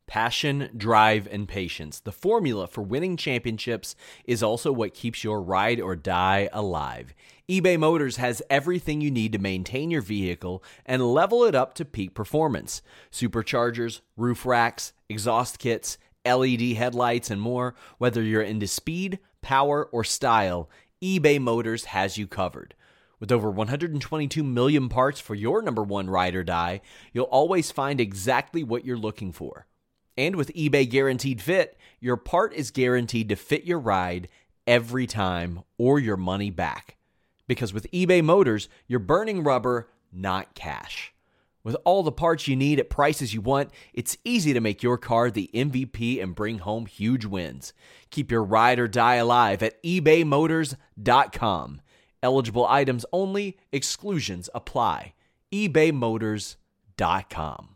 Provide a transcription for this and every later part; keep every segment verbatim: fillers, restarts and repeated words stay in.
Passion, drive, and patience. The formula for winning championships is also what keeps your ride or die alive. eBay Motors has everything you need to maintain your vehicle and level it up to peak performance. Superchargers, roof racks, exhaust kits, L E D headlights, and more. Whether you're into speed, power, or style, eBay Motors has you covered. With over one hundred twenty-two million parts for your number one ride or die, you'll always find exactly what you're looking for. And with eBay Guaranteed Fit, your part is guaranteed to fit your ride every time or your money back. Because with eBay Motors, you're burning rubber, not cash. With all the parts you need at prices you want, it's easy to make your car the M V P and bring home huge wins. Keep your ride or die alive at ebay motors dot com. Eligible items only, exclusions apply. ebay motors dot com.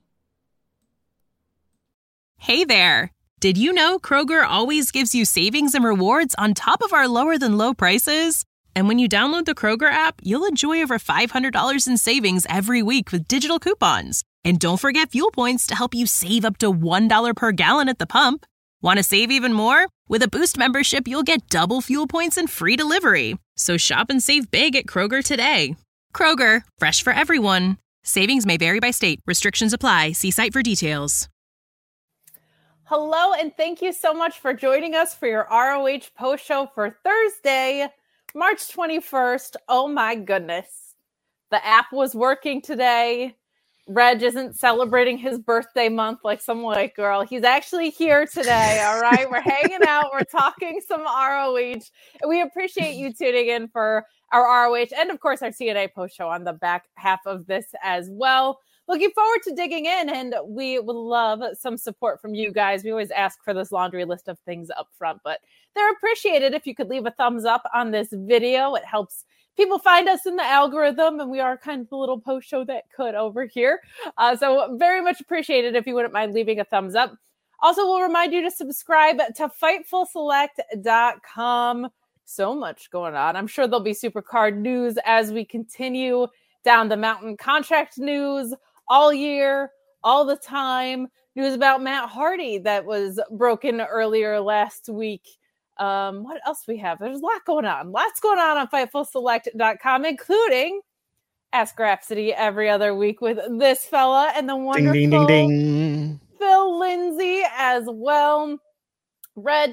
Hey there! Did you know Kroger always gives you savings and rewards on top of our lower than low prices? And when you download the Kroger app, you'll enjoy over five hundred dollars in savings every week with digital coupons. And don't forget fuel points to help you save up to one dollar per gallon at the pump. Want to save even more? With a Boost membership, you'll get double fuel points and free delivery. So shop and save big at Kroger today. Kroger, fresh for everyone. Savings may vary by state. Restrictions apply. See site for details. Hello, and thank you so much for joining us for your R O H post show for Thursday, March twenty-first. Oh my goodness. The app was working today. Reg isn't celebrating his birthday month like some white girl. He's actually here today, all right? We're hanging out. We're talking some R O H. And we appreciate you tuning in for our R O H and, of course, our T N A post show on the back half of this as well. Looking forward to digging in, and we would love some support from you guys. We always ask for this laundry list of things up front, but they're appreciated if you could leave a thumbs up on this video. It helps people find us in the algorithm, and we are kind of the little post show that could over here. Uh, so very much appreciated if you wouldn't mind leaving a thumbs up. Also, we'll remind you to subscribe to fightful select dot com. So much going on. I'm sure there'll be Supercard news as we continue down the mountain. Contract news all year, all the time. News about Matt Hardy that was broken earlier last week. Um, what else we have? There's a lot going on. Lots going on on fightful select dot com, including Ask Rhapsody every other week with this fella and the wonderful ding, ding, ding, ding. Phil Lindsay as well. Reg.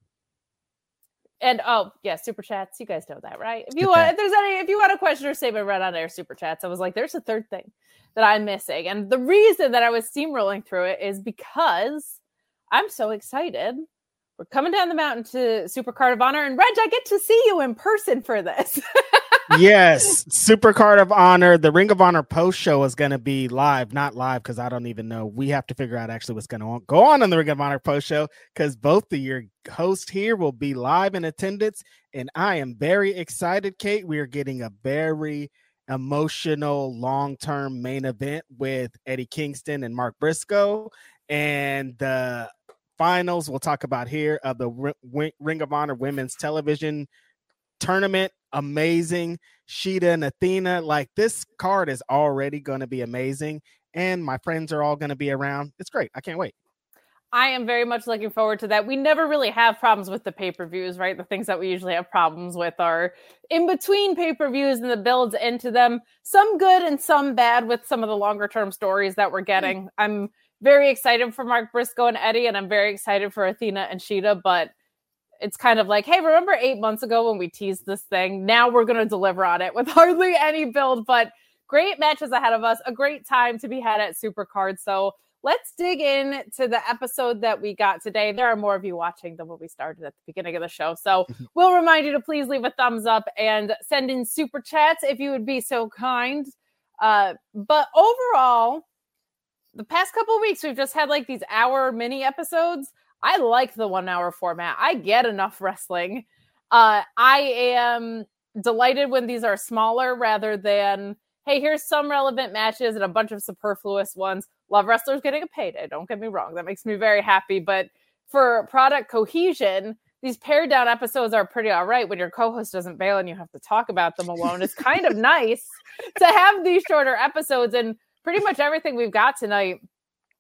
And oh yeah, super chats. You guys know that, right? If you want, if there's any, if you want a question or statement read on air, super chats. I was like, there's a third thing that I'm missing, and the reason that I was steamrolling through it is because I'm so excited. We're coming down the mountain to Supercard of Honor, and Reg, I get to see you in person for this. Yes, Supercard of Honor. The Ring of Honor post show is going to be live, not live because I don't even know. We have to figure out actually what's going to go on in the Ring of Honor post show because both of your hosts here will be live in attendance, and I am very excited, Kate. We are getting a very emotional long-term main event with Eddie Kingston and Mark Briscoe, and the finals we'll talk about here of the Ring of Honor Women's Television Tournament. Amazing. Shida and Athena, like this card is already going to be amazing, and my friends are all going to be around. It's great. I can't wait. I am very much looking forward to that. We never really have problems with the pay-per-views, right? The things that we usually have problems with are in between pay-per-views and the builds into them. Some good and some bad with some of the longer-term stories that we're getting. Mm. I'm very excited for Mark Briscoe and Eddie, and I'm very excited for Athena and Shida, but it's kind of like, hey, remember eight months ago when we teased this thing? Now we're going to deliver on it with hardly any build, but great matches ahead of us. A great time to be had at Supercard. So let's dig in to the episode that we got today. There are more of you watching than when we started at the beginning of the show. So we'll remind you to please leave a thumbs up and send in super chats if you would be so kind. Uh, but overall, the past couple of weeks, we've just had like these hour mini episodes. I like the one hour format. I get enough wrestling. Uh, I am delighted when these are smaller rather than, hey, here's some relevant matches and a bunch of superfluous ones. Love wrestlers getting a payday. Don't get me wrong. That makes me very happy. But for product cohesion, these pared down episodes are pretty all right when your co-host doesn't bail and you have to talk about them alone. It's kind of nice to have these shorter episodes, and pretty much everything we've got tonight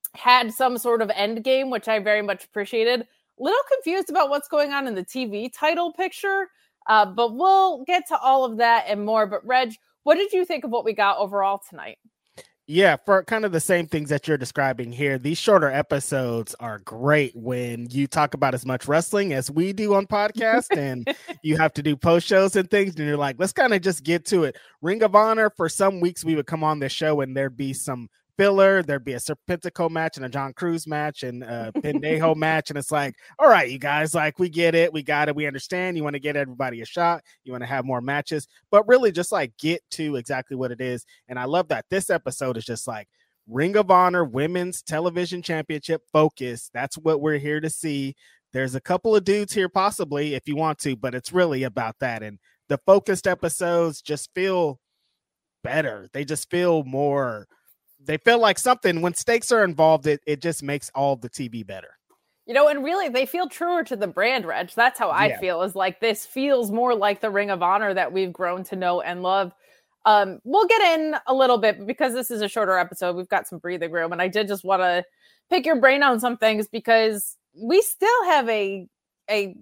had some sort of end game, which I very much appreciated. Little confused about what's going on in the T V title picture, uh, but we'll get to all of that and more. But Reg, what did you think of what we got overall tonight? Yeah, for kind of the same things that you're describing here, these shorter episodes are great when you talk about as much wrestling as we do on podcast and you have to do post shows and things. And you're like, let's kind of just get to it. Ring of Honor, for some weeks we would come on this show and there'd be some filler. There'd be a Serpentico match and a John Cruz match and a Pendejo match. And it's like, all right, you guys, like, we get it. We got it. We understand. You want to get everybody a shot. You want to have more matches, but really just like get to exactly what it is. And I love that this episode is just like Ring of Honor Women's Television Championship focus. That's what we're here to see. There's a couple of dudes here possibly if you want to, but it's really about that. And the focused episodes just feel better. They just feel more, they feel like something when stakes are involved, it, it just makes all the T V better. You know, and really they feel truer to the brand, Reg. That's how I yeah. feel, is like this feels more like the Ring of Honor that we've grown to know and love. Um, we'll get in a little bit, but because this is a shorter episode, we've got some breathing room. And I did just want to pick your brain on some things because we still have a, a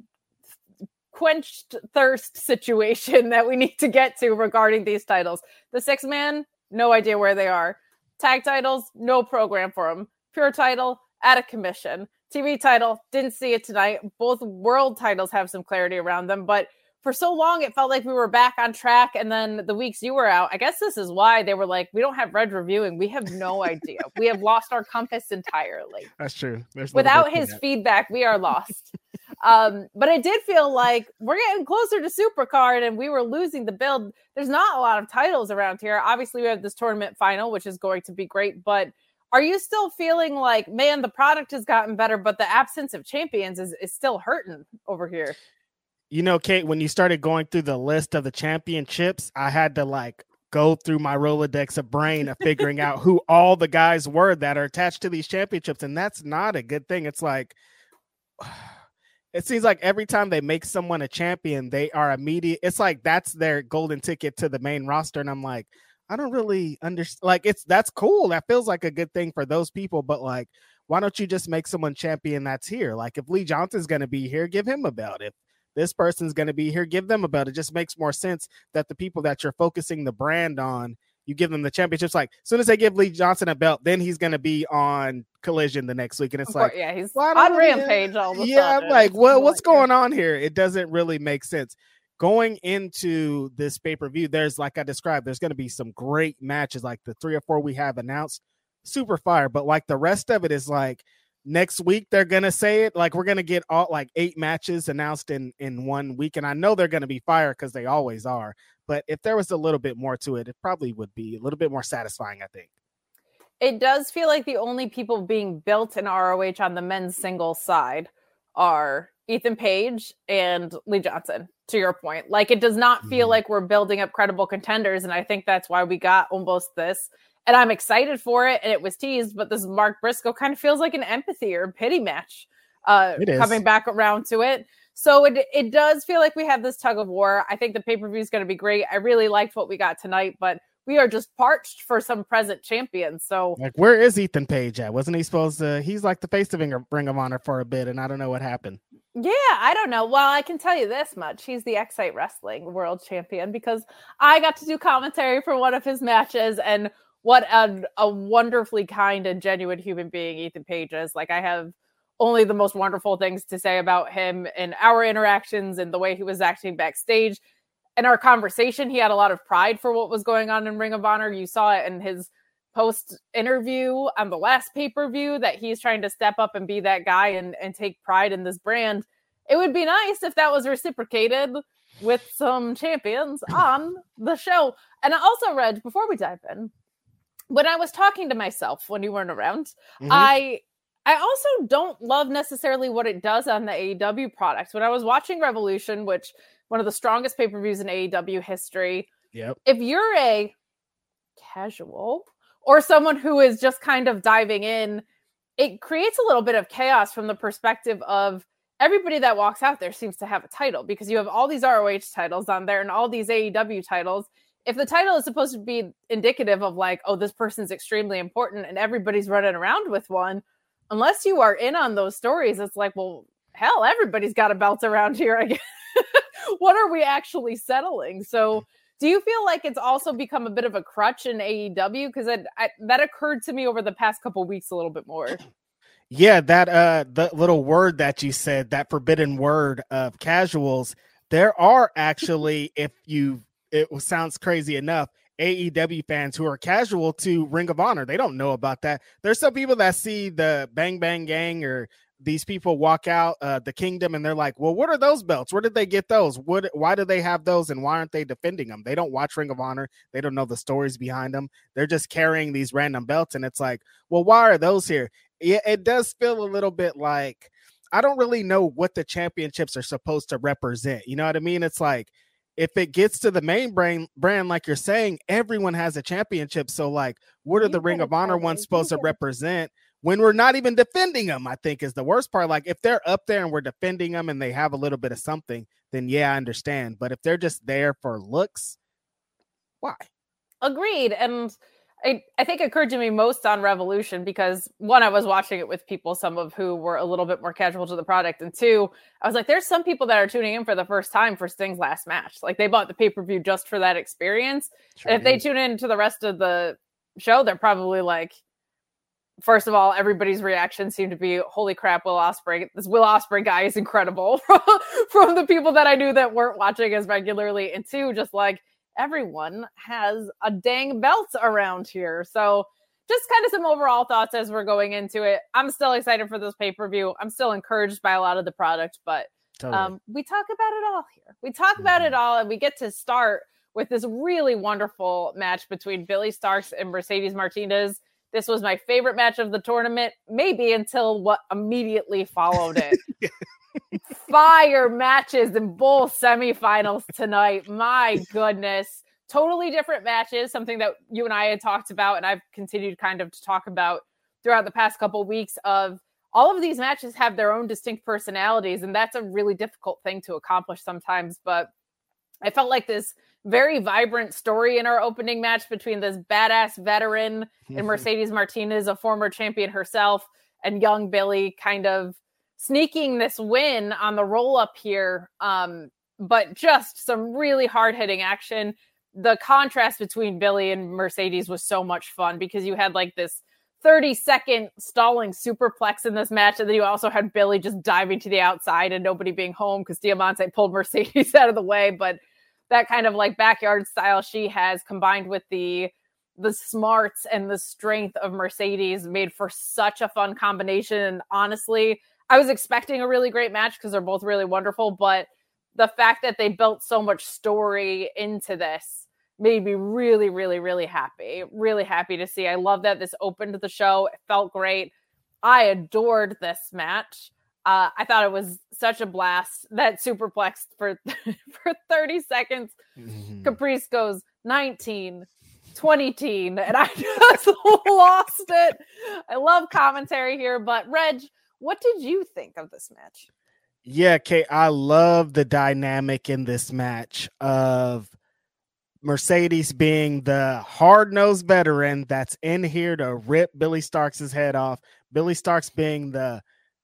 quenched thirst situation that we need to get to regarding these titles. The six man, no idea where they are. Tag titles, no program for them. Pure title, out of commission. T V title, didn't see it tonight. Both world titles have some clarity around them, but for so long it felt like we were back on track, and then the weeks you were out, I guess this is why they were like, we don't have Reg reviewing. We have no idea. We have lost our compass entirely. That's true. There's Without his feedback, we are lost. um, but it did feel like we're getting closer to Supercard and we were losing the build. There's not a lot of titles around here. Obviously, we have this tournament final, which is going to be great, but are you still feeling like, man, the product has gotten better, but the absence of champions is, is still hurting over here? You know, Kate, when you started going through the list of the championships, I had to like go through my Rolodex of brain of figuring out who all the guys were that are attached to these championships. And that's not a good thing. It's like, it seems like every time they make someone a champion, they are immediate. It's like, that's their golden ticket to the main roster. And I'm like, I don't really understand. Like, it's, that's cool. That feels like a good thing for those people. But like, why don't you just make someone champion that's here? Like if Lee Johnson's going to be here, give him a belt. If this person's going to be here, give them a belt. It just makes more sense that the people that you're focusing the brand on, you give them the championships. Like as soon as they give Lee Johnson a belt, then he's going to be on Collision the next week. And it's like, yeah, he's on Rampage all the yeah, time. I'm like, what, what's going on here? It doesn't really make sense. Going into this pay-per-view, there's, like I described, there's going to be some great matches, like the three or four we have announced, super fire. But like the rest of it is like, next week, they're going to say it. Like, we're going to get all like eight matches announced in, in one week. And I know they're going to be fire because they always are. But if there was a little bit more to it, it probably would be a little bit more satisfying, I think. It does feel like the only people being built in R O H on the men's singles side are Ethan Page and Lee Johnson, to your point. Like, it does not feel mm-hmm. like we're building up credible contenders. And I think that's why we got almost this. And I'm excited for it, and it was teased, but this Mark Briscoe kind of feels like an empathy or pity match uh, coming back around to it. So it it does feel like we have this tug of war. I think the pay-per-view is going to be great. I really liked what we got tonight, but we are just parched for some present champions. So, like, where is Ethan Page at? Wasn't he supposed to? He's like the face of Ring of Honor for a bit, and I don't know what happened. Yeah, I don't know. Well, I can tell you this much. He's the Excite Wrestling World Champion because I got to do commentary for one of his matches, and what a, a wonderfully kind and genuine human being Ethan Page is. Like, I have only the most wonderful things to say about him and our interactions and the way he was acting backstage. In our conversation, he had a lot of pride for what was going on in Ring of Honor. You saw it in his post interview on the last pay-per-view that he's trying to step up and be that guy and, and take pride in this brand. It would be nice if that was reciprocated with some champions on the show. And also, Reg, before we dive in, when I was talking to myself when you weren't around, mm-hmm. I I also don't love necessarily what it does on the A E W products. When I was watching Revolution, which one of the strongest pay-per-views in A E W history, yep. If you're a casual or someone who is just kind of diving in, it creates a little bit of chaos from the perspective of everybody that walks out there seems to have a title because you have all these R O H titles on there and all these A E W titles. if the title is supposed to be indicative of like, oh, this person's extremely important and everybody's running around with one, unless you are in on those stories, it's like, well, hell, everybody's got a belt around here. I guess. What are we actually settling? So do you feel like it's also become a bit of a crutch in A E W? Because that occurred to me over the past couple of weeks a little bit more. Yeah, that uh, the little word that you said, that forbidden word of casuals, there are actually, if you, it sounds crazy enough, A E W fans who are casual to Ring of Honor. They don't know about that. There's some people that see the Bang Bang Gang or these people walk out uh, the Kingdom and they're like, well, what are those belts? Where did they get those? What, why do they have those? And why aren't they defending them? They don't watch Ring of Honor. They don't know the stories behind them. They're just carrying these random belts. And it's like, well, why are those here? Yeah, it does feel a little bit like, I don't really know what the championships are supposed to represent. You know what I mean? It's like, if it gets to the main brand, brand, like you're saying, everyone has a championship. So like, what are the Ring of Honor ones supposed to represent when we're not even defending them? I think is the worst part. Like if they're up there and we're defending them and they have a little bit of something, then yeah, I understand. But if they're just there for looks, why? Agreed. And I, I think it occurred to me most on Revolution because one, I was watching it with people, some of who were a little bit more casual to the product. And two, I was like, there's some people that are tuning in for the first time for Sting's last match. Like they bought the pay-per-view just for that experience. Sure and if did. They tune in to the rest of the show, they're probably like, first of all, everybody's reaction seemed to be, holy crap, Will Ospreay. This Will Ospreay guy is incredible from the people that I knew that weren't watching as regularly. And two, just like, everyone has a dang belt around here. So just kind of some overall thoughts as we're going into it. I'm still excited for this pay-per-view. I'm still encouraged by a lot of the product, but totally. um, we talk about it all here. We talk mm-hmm. about it all, and we get to start with this really wonderful match between Billie Starkz and Mercedes Martinez. This was my favorite match of the tournament, maybe until what immediately followed it. Fire matches in both semifinals tonight. My goodness. Totally different matches, something that you and I had talked about and I've continued kind of to talk about throughout the past couple of weeks of all of these matches have their own distinct personalities, and that's a really difficult thing to accomplish sometimes. But I felt like this very vibrant story in our opening match between this badass veteran and Mercedes Martinez, a former champion herself, and young Billie kind of sneaking this win on the roll up here. Um, but just some really hard hitting action. The contrast between Billie and Mercedes was so much fun because you had like this thirty second stalling superplex in this match. And then you also had Billie just diving to the outside and nobody being home because Diamante pulled Mercedes out of the way. But that kind of like backyard style she has combined with the the smarts and the strength of Mercedes made for such a fun combination. And honestly, I was expecting a really great match because they're both really wonderful, but the fact that they built so much story into this made me really, really, really happy. Really happy to see. I love that this opened the show. It felt great. I adored this match. Uh, I thought it was such a blast. That superplex for, for thirty seconds. Mm-hmm. Caprice goes nineteen, twenty teen, and I just lost it. I love commentary here, but Reg, what did you think of this match? Yeah, Kate, I love the dynamic in this match of Mercedes being the hard-nosed veteran that's in here to rip Billie Starkz' head off. Billie Starkz being the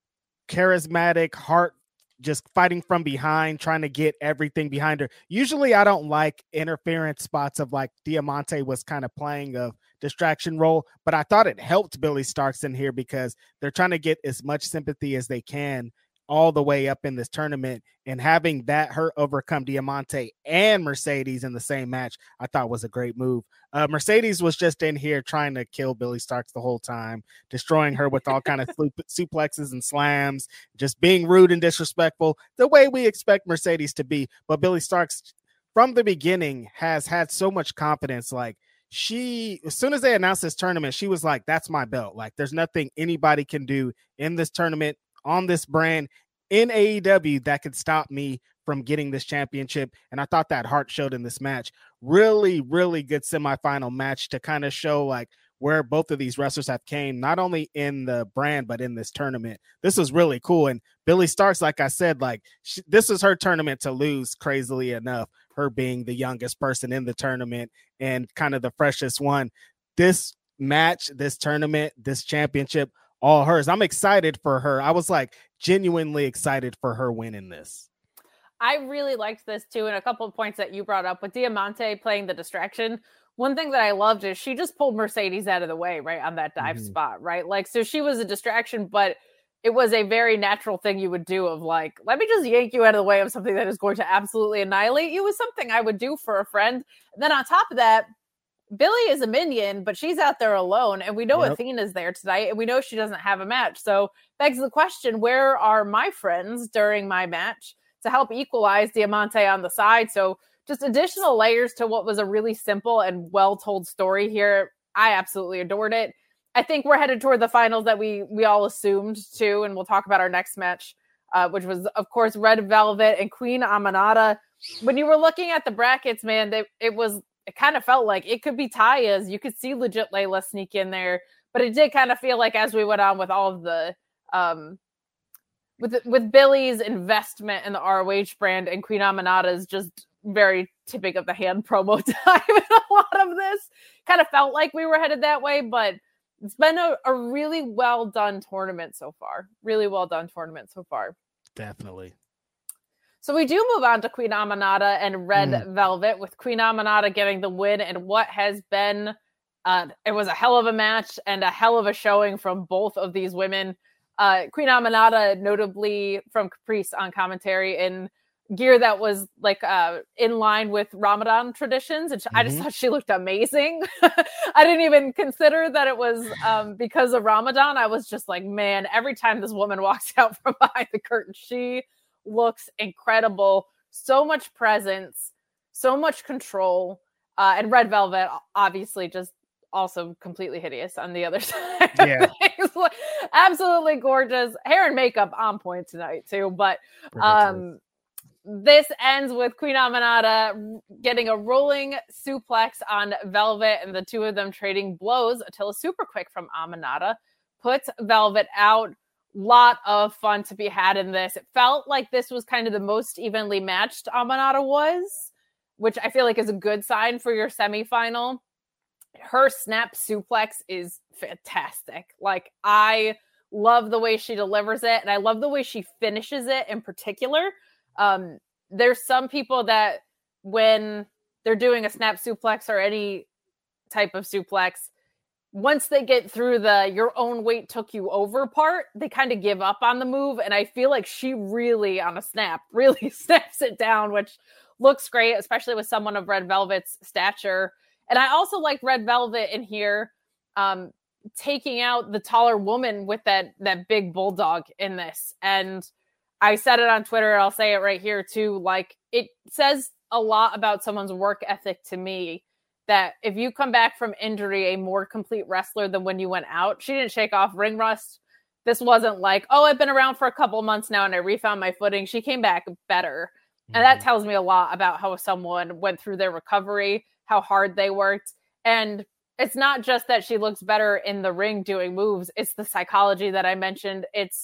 charismatic heart, just fighting from behind, trying to get everything behind her. Usually I don't like interference spots of like Diamante was kind of playing a distraction role, but I thought it helped Billie Starkz in here because they're trying to get as much sympathy as they can all the way up in this tournament, and having that her overcome Diamante and Mercedes in the same match, I thought was a great move. Uh, Mercedes was just in here trying to kill Billie Starkz the whole time, destroying her with all kind of suplexes and slams, just being rude and disrespectful, the way we expect Mercedes to be. But Billie Starkz from the beginning has had so much confidence. Like she, as soon as they announced this tournament, she was like, that's my belt. Like there's nothing anybody can do in this tournament, on this brand, in A E W that could stop me from getting this championship. And I thought that heart showed in this match. Really, really good semifinal match to kind of show like where both of these wrestlers have came, not only in the brand, but in this tournament. This was really cool. And Billie Starkz, like I said, like she, this is her tournament to lose, crazily enough. Her her being the youngest person in the tournament and kind of the freshest one. This match, this tournament, this championship, all hers. I'm excited for her. I was like genuinely excited for her winning this. I really liked this too. And a couple of points that you brought up with Diamante playing the distraction. One thing that I loved is she just pulled Mercedes out of the way, right, on that dive mm-hmm. spot, right? Like, so she was a distraction, but it was a very natural thing you would do of like, let me just yank you out of the way of something that is going to absolutely annihilate you, was something I would do for a friend. And then on top of that, Billie is a minion, but she's out there alone. And we know yep. Athena's there tonight, and we know she doesn't have a match. So begs the question, where are my friends during my match to help equalize Diamante on the side? So just additional layers to what was a really simple and well-told story here. I absolutely adored it. I think we're headed toward the finals that we we all assumed too, and we'll talk about our next match, uh, which was, of course, Red Velvet and Queen Aminata. When you were looking at the brackets, man, they, it was it kind of felt like it could be Taya's. You could see legit Layla sneak in there, but it did kind of feel like as we went on with all of the um, with with Billie's investment in the R O H brand and Queen Aminata's just very tipping of the hand promo time in a lot of this. Kind of felt like we were headed that way, but it's been a, a really well done tournament so far. Really well done tournament so far. Definitely. So we do move on to Queen Aminata and Red mm. Velvet, with Queen Aminata getting the win and what has been, uh, it was a hell of a match and a hell of a showing from both of these women. Uh, Queen Aminata, notably from Caprice on commentary, in gear that was like uh, in line with Ramadan traditions. And mm-hmm. I just thought she looked amazing. I didn't even consider that it was um, because of Ramadan. I was just like, man, every time this woman walks out from behind the curtain, she looks incredible. So much presence, so much control. Uh, and Red Velvet, obviously, just also completely hideous on the other side. Yeah. Absolutely gorgeous. Hair and makeup on point tonight, too. But um, this ends with Queen Aminata getting a rolling suplex on Velvet and the two of them trading blows until a super quick from Aminata puts Velvet out. Lot of fun to be had in this. It felt like this was kind of the most evenly matched Aminata was, which I feel like is a good sign for your semifinal. Her snap suplex is fantastic. Like, I love the way she delivers it, and I love the way she finishes it in particular. Um, there's some people that when they're doing a snap suplex or any type of suplex, once they get through the your own weight took you over part, they kind of give up on the move. And I feel like she really, on a snap, really snaps it down, which looks great, especially with someone of Red Velvet's stature. And I also like Red Velvet in here, um, taking out the taller woman with that that big bulldog in this. And I said it on Twitter, and I'll say it right here too. Like, it says a lot about someone's work ethic to me, that if you come back from injury a more complete wrestler than when you went out. She didn't shake off ring rust. This wasn't like, oh, I've been around for a couple months now and I refound my footing. She came back better. Mm-hmm. And that tells me a lot about how someone went through their recovery, how hard they worked. And it's not just that she looks better in the ring doing moves. It's the psychology that I mentioned. It's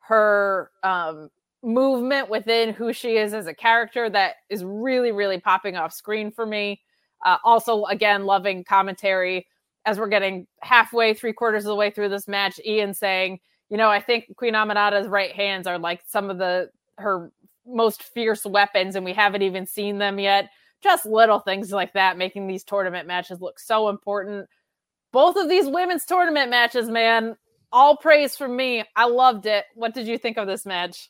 her um, movement within who she is as a character that is really, really popping off screen for me. Uh, also, again, loving commentary as we're getting halfway, three quarters of the way through this match. Ian saying, you know, I think Queen Aminata's right hands are like some of the her most fierce weapons, and we haven't even seen them yet. Just little things like that, making these tournament matches look so important. Both of these women's tournament matches, man, all praise from me. I loved it. What did you think of this match?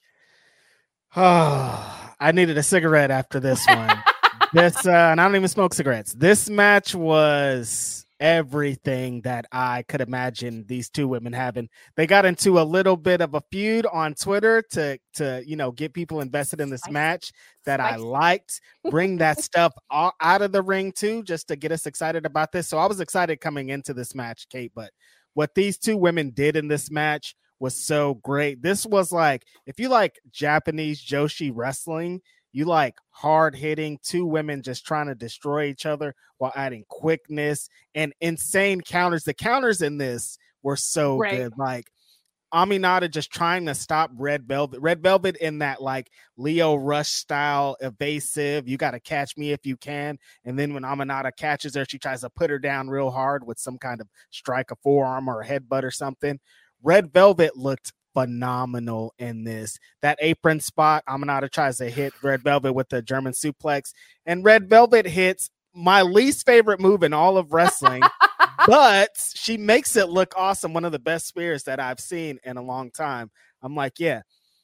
Oh, I needed a cigarette after this one. This, uh, and I don't even smoke cigarettes. This match was everything that I could imagine these two women having. They got into a little bit of a feud on Twitter to, to you know, get people invested in this Spice. match that Spice. I liked. Bring that stuff all, out of the ring too, just to get us excited about this. So I was excited coming into this match, Kate. But what these two women did in this match was so great. This was like, if you like Japanese Joshi wrestling, you like hard-hitting two women just trying to destroy each other while adding quickness and insane counters. The counters in this were so right. good. Like, Aminata just trying to stop Red Velvet. Red Velvet in that like Leo Rush style evasive, you got to catch me if you can. And then when Aminata catches her, she tries to put her down real hard with some kind of strike, a forearm or a headbutt or something. Red Velvet looked phenomenal in this. That apron spot, Aminata tries to hit Red Velvet with the German suplex, and Red Velvet hits my least favorite move in all of wrestling. But she makes it look awesome. One of the best spears that I've seen in a long time. I'm like, yeah,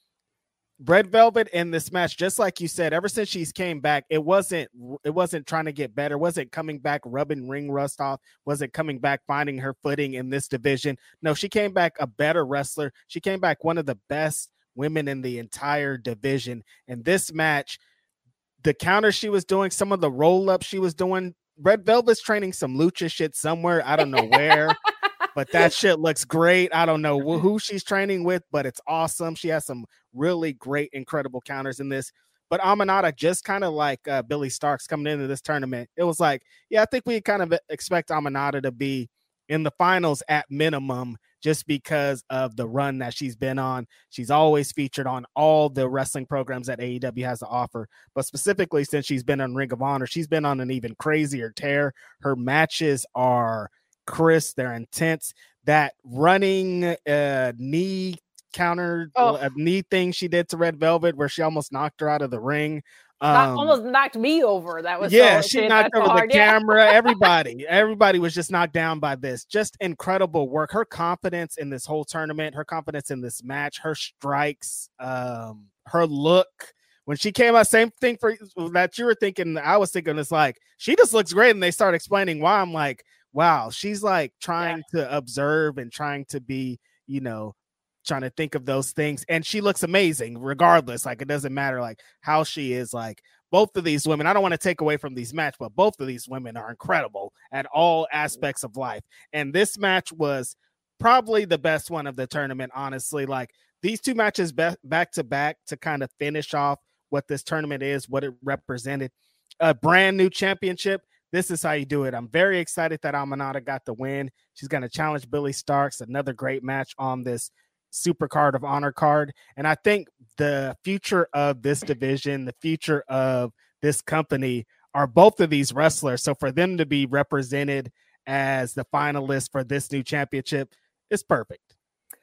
Red Velvet in this match, just like you said, ever since she's came back, it wasn't, it wasn't trying to get better. Wasn't coming back, rubbing ring rust off. Wasn't coming back, finding her footing in this division. No, she came back a better wrestler. She came back one of the best women in the entire division. And this match, the counter she was doing, some of the roll ups she was doing, Red Velvet's training some lucha shit somewhere. I don't know where, but that shit looks great. I don't know who she's training with, but it's awesome. She has some really great, incredible counters in this. But Aminata, just kind of like uh, Billy Starks coming into this tournament, it was like, yeah, I think we kind of expect Aminata to be in the finals at minimum, just because of the run that she's been on. She's always featured on all the wrestling programs that A E W has to offer, but specifically since she's been on Ring of Honor, she's been on an even crazier tear. Her matches are crisp, they're intense. That running uh, knee counter, oh. uh, knee thing she did to Red Velvet, where she almost knocked her out of the ring. Um, almost knocked me over. That was yeah, so, she knocked over hard. the yeah. camera. Everybody, everybody was just knocked down by this. Just incredible work. Her confidence in this whole tournament, her confidence in this match, her strikes, um, her look. When she came out, same thing for that you were thinking. I was thinking it's like she just looks great, and they start explaining why. I'm like, wow, she's like trying yeah. to observe and trying to be, you know, trying to think of those things, and she looks amazing regardless. Like, it doesn't matter like how she is. Like, both of these women, I don't want to take away from these matches, but both of these women are incredible at all aspects of life. And this match was probably the best one of the tournament, honestly. Like, these two matches be- back to back to kind of finish off what this tournament is, what it represented, a brand new championship. This is how you do it. I'm very excited that Aminata got the win. She's going to challenge Billy Starks, another great match on this Super Card of Honor card. And I think the future of this division, the future of this company are both of these wrestlers. So for them to be represented as the finalists for this new championship is perfect.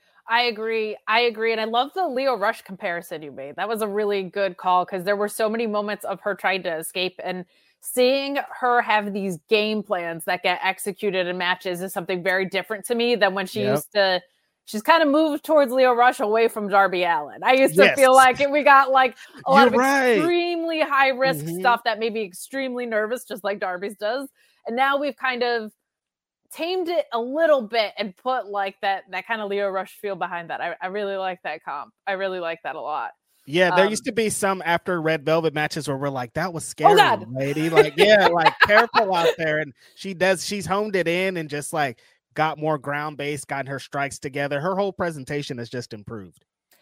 I agree. I agree. And I love the Leo Rush comparison you made. That was a really good call, because there were so many moments of her trying to escape, and seeing her have these game plans that get executed in matches is something very different to me than when she yep. used to. She's kind of moved towards Leo Rush away from Darby Allin. I used to yes. feel like it, we got like a lot You're of right. extremely high risk mm-hmm. stuff that made me extremely nervous, just like Darby's does. And now we've kind of tamed it a little bit and put like that that kind of Leo Rush feel behind that. I, I really like that comp. I really like that a lot. Yeah, there um, used to be some after Red Velvet matches where we're like, that was scary, oh God. lady. Like, yeah, like careful out there. And she does, she's honed it in and just like got more ground base, gotten her strikes together. Her whole presentation has just improved.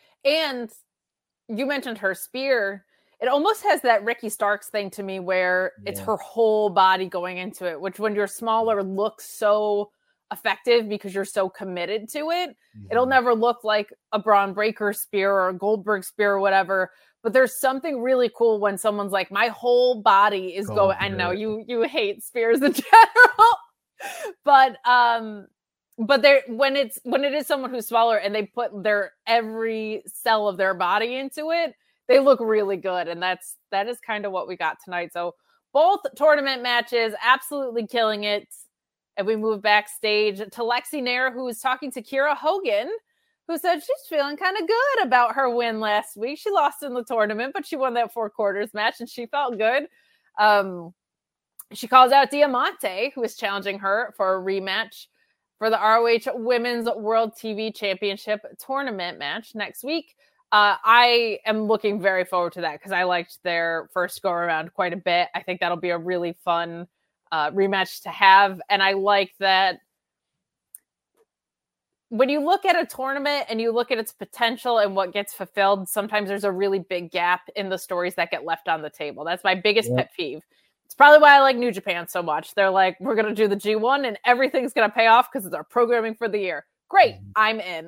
And you mentioned her spear. It almost has that Ricky Starks thing to me where yeah. it's her whole body going into it, which when you're smaller looks so effective because you're so committed to it. Mm-hmm. It'll never look like a Braun Breaker spear or a Goldberg spear or whatever. But there's something really cool when someone's like, my whole body is Goldberg. going. I know you you hate spears in general. But um, but there when it's when it is someone who's smaller and they put their every cell of their body into it, they look really good, and that's that is kind of what we got tonight. So both tournament matches, absolutely killing it. And we move backstage to Lexi Nair, who was talking to Kiera Hogan, who said she's feeling kind of good about her win last week. She lost in the tournament, but she won that four quarters match, and she felt good. Um, She calls out Diamante, who is challenging her for a rematch for the R O H Women's World T V Championship tournament match next week. Uh, I am looking very forward to that because I liked their first go around quite a bit. I think that'll be a really fun uh, rematch to have. And I like that when you look at a tournament and you look at its potential and what gets fulfilled, sometimes there's a really big gap in the stories that get left on the table. That's my biggest yeah. pet peeve. It's probably why I like New Japan so much. They're like, we're going to do the G one and everything's going to pay off because it's our programming for the year. Great. I'm in.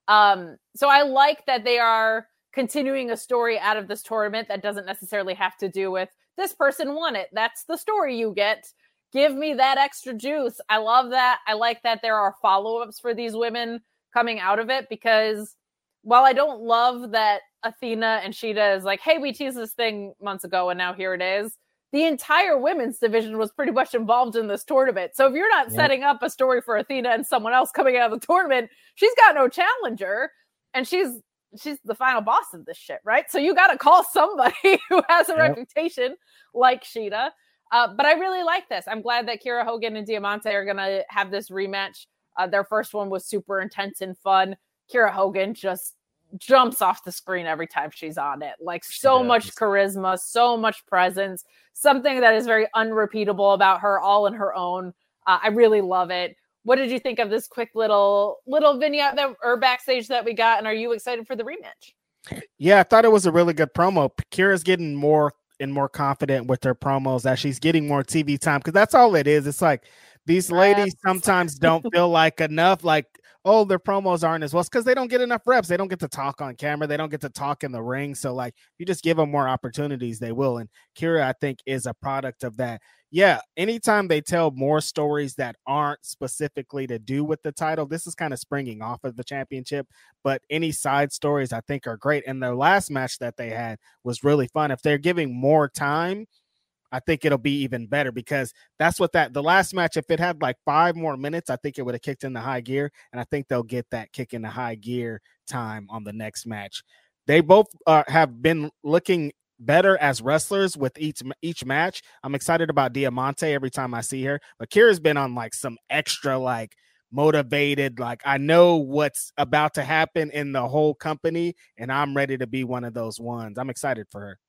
Um, so I like that they are continuing a story out of this tournament that doesn't necessarily have to do with this person won it. That's the story you get. Give me that extra juice. I love that. I like that there are follow-ups for these women coming out of it, because while I don't love that Athena and Shida is like, hey, we teased this thing months ago and now here it is, the entire women's division was pretty much involved in this tournament. So if you're not yep. setting up a story for Athena and someone else coming out of the tournament, she's got no challenger, and she's she's the final boss of this shit, right? So you got to call somebody who has a yep. reputation like Shida. Uh, but I really like this. I'm glad that Kiera Hogan and Diamante are going to have this rematch. Uh, their first one was super intense and fun. Kiera Hogan just jumps off the screen every time she's on it. Like, so yes. much charisma, so much presence, something that is very unrepeatable about her, all in her own. Uh, I really love it. What did you think of this quick little little vignette that, or backstage that we got? And are you excited for the rematch? Yeah, I thought it was a really good promo. Kira's getting more and more confident with her promos, that she's getting more T V time, because that's all it is. It's like these ladies sometimes don't feel like enough, like, oh, their promos aren't as well, because they don't get enough reps. They don't get to talk on camera. They don't get to talk in the ring. So, like, you just give them more opportunities, they will. And Kira, I think, is a product of that. Yeah, anytime they tell more stories that aren't specifically to do with the title, this is kind of springing off of the championship, but any side stories I think are great. And their last match that they had was really fun. If they're giving more time, I think it'll be even better, because that's what that, the last match, if it had like five more minutes, I think it would have kicked into high gear. And I think they'll get that kick into high gear time on the next match. They both uh, have been looking better as wrestlers with each each match. I'm excited about Diamante every time I see her, but Kira's been on like some extra like motivated, like, I know what's about to happen in the whole company, and I'm ready to be one of those ones. I'm excited for her.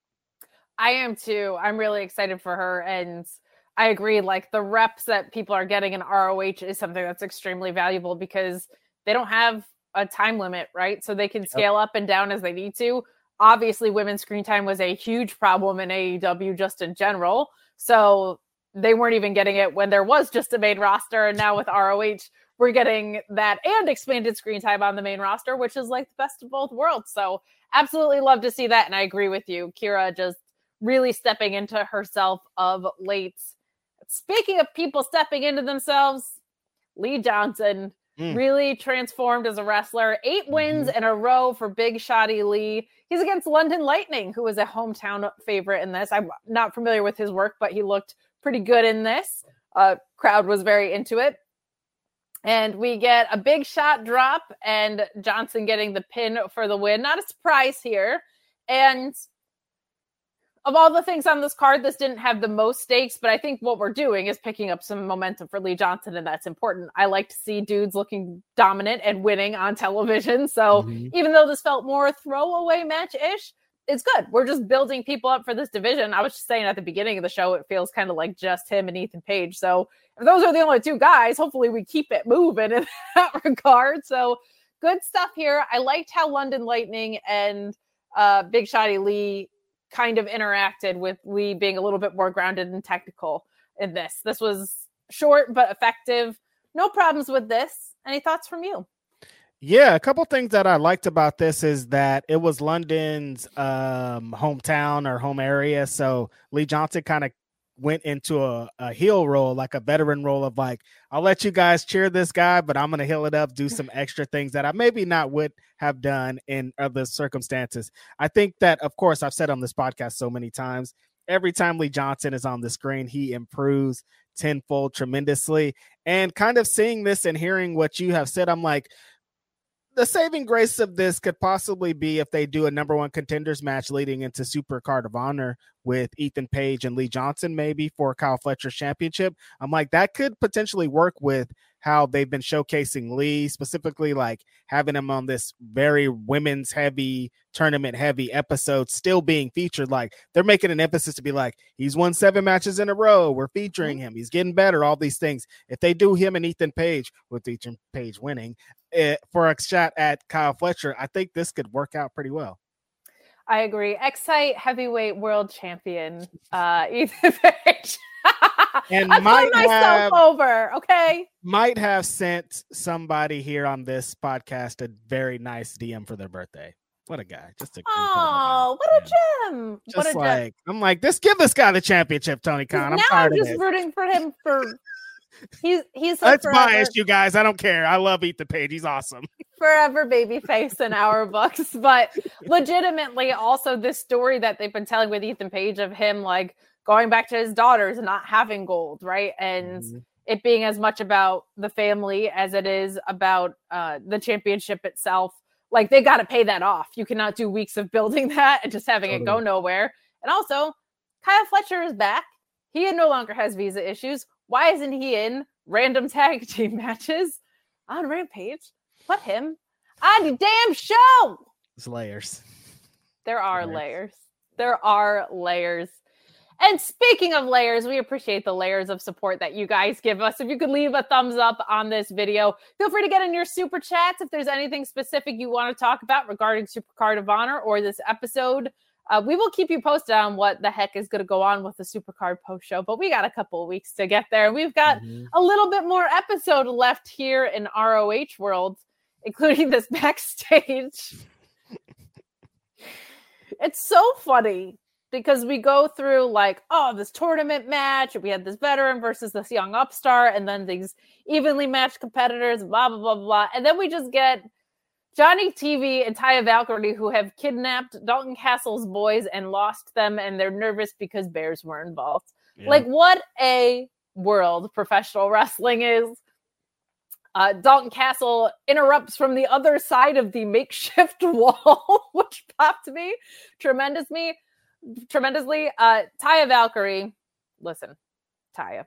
I am too. I'm really excited for her, and I agree. Like, the reps that people are getting in R O H is something that's extremely valuable, because they don't have a time limit, right? So they can scale yep. up and down as they need to. Obviously, women's screen time was a huge problem in A E W just in general. So they weren't even getting it when there was just a main roster. And now with R O H, we're getting that and expanded screen time on the main roster, which is like the best of both worlds. So absolutely love to see that. And I agree with you. Kira just really stepping into herself of late. Speaking of people stepping into themselves, Lee Johnson mm. really transformed as a wrestler. Eight wins mm-hmm. in a row for Big Shotty Lee. He's against London Lightning, who is a hometown favorite in this. I'm not familiar with his work, but he looked pretty good in this. Uh, crowd was very into it. And we get a big shot drop and Johnson getting the pin for the win. Not a surprise here. And of all the things on this card, this didn't have the most stakes, but I think what we're doing is picking up some momentum for Lee Johnson, and that's important. I like to see dudes looking dominant and winning on television. So mm-hmm. even though this felt more a throwaway match-ish, it's good. We're just building people up for this division. I was just saying at the beginning of the show, it feels kind of like just him and Ethan Page. So if those are the only two guys, hopefully we keep it moving in that regard. So good stuff here. I liked how London Lightning and uh, Big Shotty Lee kind of interacted, with Lee being a little bit more grounded and technical in this. This was short but effective. No problems with this. Any thoughts from you? Yeah, a couple things that I liked about this is that it was London's um, hometown or home area. So Lee Johnson kind of went into a, a heel role, like a veteran role of like, I'll let you guys cheer this guy, but I'm going to heel it up, do some extra things that I maybe not would have done in other circumstances. I think that, of course, I've said on this podcast so many times, every time Lee Johnson is on the screen, he improves tenfold tremendously. And kind of seeing this and hearing what you have said, I'm like, the saving grace of this could possibly be if they do a number one contenders match leading into Super Card of Honor with Ethan Page and Lee Johnson, maybe for Kyle Fletcher's championship. I'm like, that could potentially work with how they've been showcasing Lee, specifically like having him on this very women's heavy, tournament heavy episode, still being featured. Like, they're making an emphasis to be like, he's won seven matches in a row. We're featuring him. He's getting better, all these things. If they do him and Ethan Page, with Ethan Page winning uh, for a shot at Kyle Fletcher, I think this could work out pretty well. I agree. Excite heavyweight world champion, uh, Ethan Page. and I might put myself have, over, okay? Might have sent somebody here on this podcast a very nice D M for their birthday. What a guy. Just a Oh, what a gem. Just what a like, gem. I'm like, this give this guy the championship, Tony Khan. I'm now tired I'm of just this. rooting for him for he's he's a That's forever, biased, you guys. I don't care. I love Ethan Page. He's awesome. Forever baby face in our books. But legitimately also this story that they've been telling with Ethan Page of him like going back to his daughters and not having gold, right? And mm-hmm. it being as much about the family as it is about uh, the championship itself. Like, they got to pay that off. You cannot do weeks of building that and just having totally. It go nowhere. And also, Kyle Fletcher is back. He no longer has visa issues. Why isn't he in random tag team matches on Rampage? Put him on the damn show. There's layers. There are layers. layers. There are layers. And speaking of layers, we appreciate the layers of support that you guys give us. If you could leave a thumbs up on this video, feel free to get in your super chats if there's anything specific you want to talk about regarding Supercard of Honor or this episode. Uh, we will keep you posted on what the heck is going to go on with the Supercard post show, but we got a couple of weeks to get there. We've got mm-hmm. a little bit more episode left here in R O H world, including this backstage. It's so funny. Because we go through like, oh, this tournament match, we had this veteran versus this young upstart, and then these evenly matched competitors, blah, blah, blah, blah. And then we just get Johnny T V and Taya Valkyrie, who have kidnapped Dalton Castle's boys and lost them, and they're nervous because bears were involved. Yeah. Like, what a world professional wrestling is. Uh, Dalton Castle interrupts from the other side of the makeshift wall, which popped me, tremendous me. tremendously. Uh, Taya Valkyrie, listen, Taya,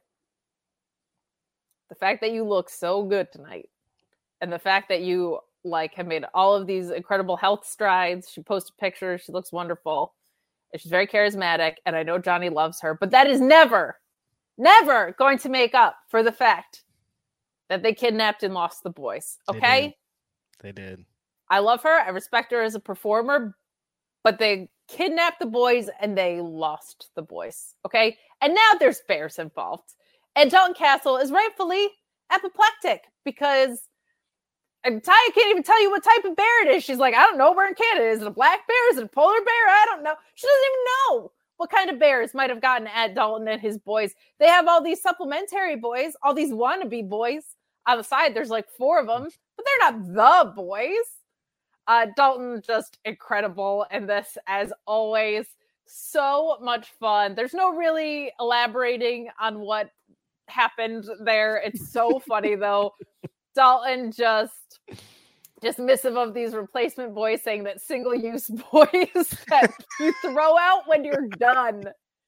the fact that you look so good tonight and the fact that you like have made all of these incredible health strides. She posted pictures. She looks wonderful. And she's very charismatic. And I know Johnny loves her, but that is never, never going to make up for the fact that they kidnapped and lost the boys. Okay. They did. They did. I love her. I respect her as a performer, but they kidnapped the boys and they lost the boys. Okay. And now there's bears involved. And Dalton Castle is rightfully apoplectic because and Taya can't even tell you what type of bear it is. She's like, I don't know. We're in Canada. Is it a black bear? Is it a polar bear? I don't know. She doesn't even know what kind of bears might have gotten at Dalton and his boys. They have all these supplementary boys, all these wannabe boys on the side. There's like four of them, but they're not the boys. Uh, Dalton, just incredible in this, as always. So much fun. There's no really elaborating on what happened there. It's so funny, though. Dalton just dismissive of these replacement boys, saying that single-use boys that you throw out when you're done.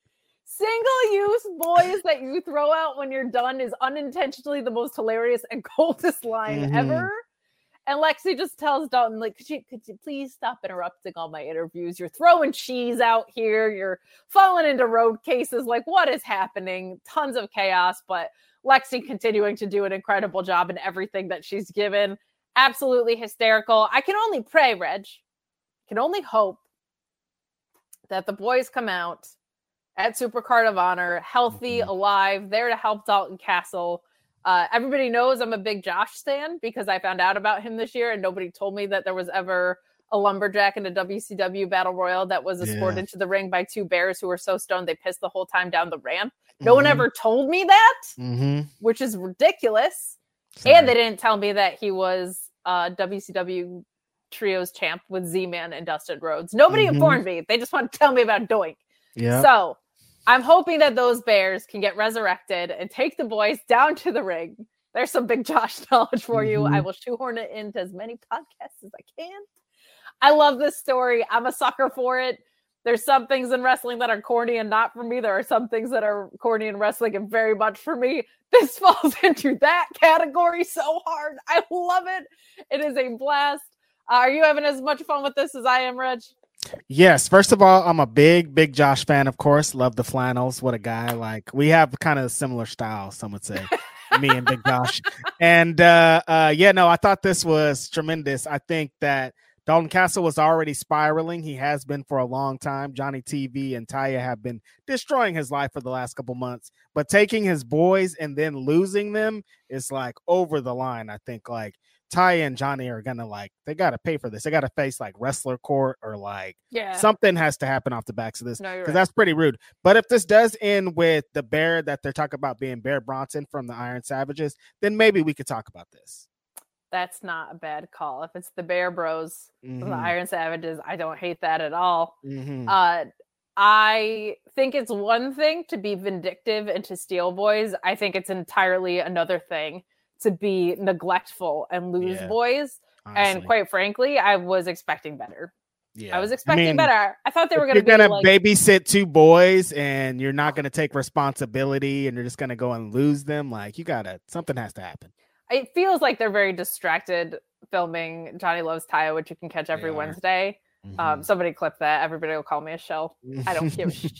Single-use boys that you throw out when you're done is unintentionally the most hilarious and coldest line mm-hmm. ever. And Lexi just tells Dalton, like, could you, could you please stop interrupting all my interviews? You're throwing cheese out here. You're falling into road cases. Like, what is happening? Tons of chaos, but Lexi continuing to do an incredible job in everything that she's given. Absolutely hysterical. I can only pray, Reg, can only hope that the boys come out at Supercard of Honor, healthy, mm-hmm. alive, there to help Dalton Castle. Uh, everybody knows I'm a big Josh stan because I found out about him this year and nobody told me that there was ever a lumberjack in a W C W battle royal that was escorted yeah. into the ring by two bears who were so stoned they pissed the whole time down the ramp. No mm-hmm. one ever told me that, mm-hmm. which is ridiculous. Sorry. And they didn't tell me that he was uh, W C W Trios champ with Z-Man and Dustin Rhodes. Nobody mm-hmm. informed me. They just want to tell me about Doink. Yeah. So I'm hoping that those bears can get resurrected and take the boys down to the ring. There's some big Josh knowledge for mm-hmm. you. I will shoehorn it into as many podcasts as I can. I love this story. I'm a sucker for it. There's some things in wrestling that are corny and not for me. There are some things that are corny in wrestling and very much for me. This falls into that category so hard. I love it. It is a blast. Uh, are you having as much fun with this as I am, Reg? Yes. First of all, I'm a big, big Josh fan, of course. Love the flannels. What a guy. Like, we have kind of a similar style, some would say. Me and Big Josh. And uh, uh, yeah, no, I thought this was tremendous. I think that Dalton Castle was already spiraling. He has been for a long time. Johnny T V and Taya have been destroying his life for the last couple months. But taking his boys and then losing them is like over the line. I think like Taya and Johnny are gonna like they gotta pay for this. They gotta face like wrestler court or like yeah. something has to happen off the backs of this because no, right. that's pretty rude. But if this does end with the Bear that they're talking about being Bear Bronson from the Iron Savages, then maybe we could talk about this. That's not a bad call. If it's the Bear Bros, mm-hmm. the Iron Savages, I don't hate that at all. Mm-hmm. Uh, I think it's one thing to be vindictive and to steal boys. I think it's entirely another thing to be neglectful and lose yeah, boys. honestly. And quite frankly, I was expecting better. Yeah. I was expecting I mean, better. I thought they were going to be gonna like, babysit two boys and you're not going to take responsibility and you're just going to go and lose them. Like you gotta, something has to happen. It feels like they're very distracted filming Johnny Loves Taya, which you can catch every Wednesday. Mm-hmm. Um, somebody clip that. Everybody will call me a shell. I don't give a shit.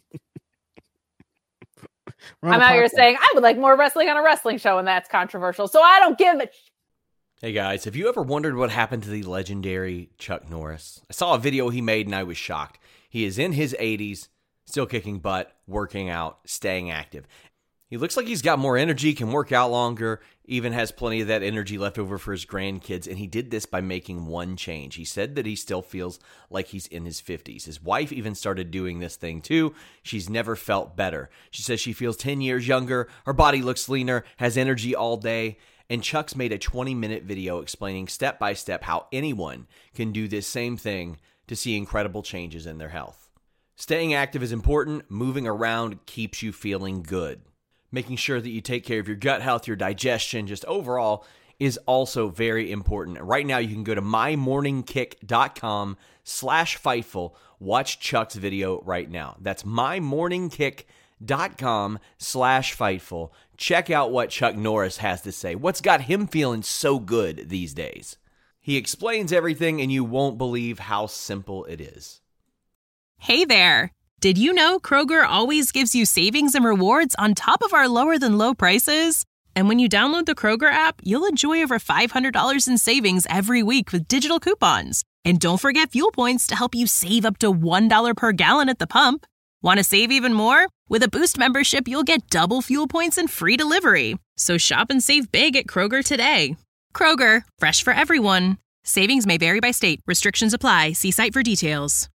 I'm out here saying I would like more wrestling on a wrestling show, and that's controversial. So I don't give a shit. Hey guys, have you ever wondered what happened to the legendary Chuck Norris? I saw a video he made and I was shocked. He is in his eighties, still kicking butt, working out, staying active. He looks like he's got more energy, can work out longer, even has plenty of that energy left over for his grandkids, and he did this by making one change. He said that he still feels like he's in his fifties. His wife even started doing this thing too. She's never felt better. She says she feels ten years younger, her body looks leaner, has energy all day, and Chuck's made a twenty-minute video explaining step by step how anyone can do this same thing to see incredible changes in their health. Staying active is important. Moving around keeps you feeling good. Making sure that you take care of your gut health, your digestion, just overall is also very important. Right now, you can go to mymorningkick.com slash Fightful. Watch Chuck's video right now. That's mymorningkick.com slash Fightful. Check out what Chuck Norris has to say. What's got him feeling so good these days? He explains everything, and you won't believe how simple it is. Hey there. Did you know Kroger always gives you savings and rewards on top of our lower than low prices? And when you download the Kroger app, you'll enjoy over five hundred dollars in savings every week with digital coupons. And don't forget fuel points to help you save up to one dollar per gallon at the pump. Want to save even more? With a Boost membership, you'll get double fuel points and free delivery. So shop and save big at Kroger today. Kroger, fresh for everyone. Savings may vary by state. Restrictions apply. See site for details.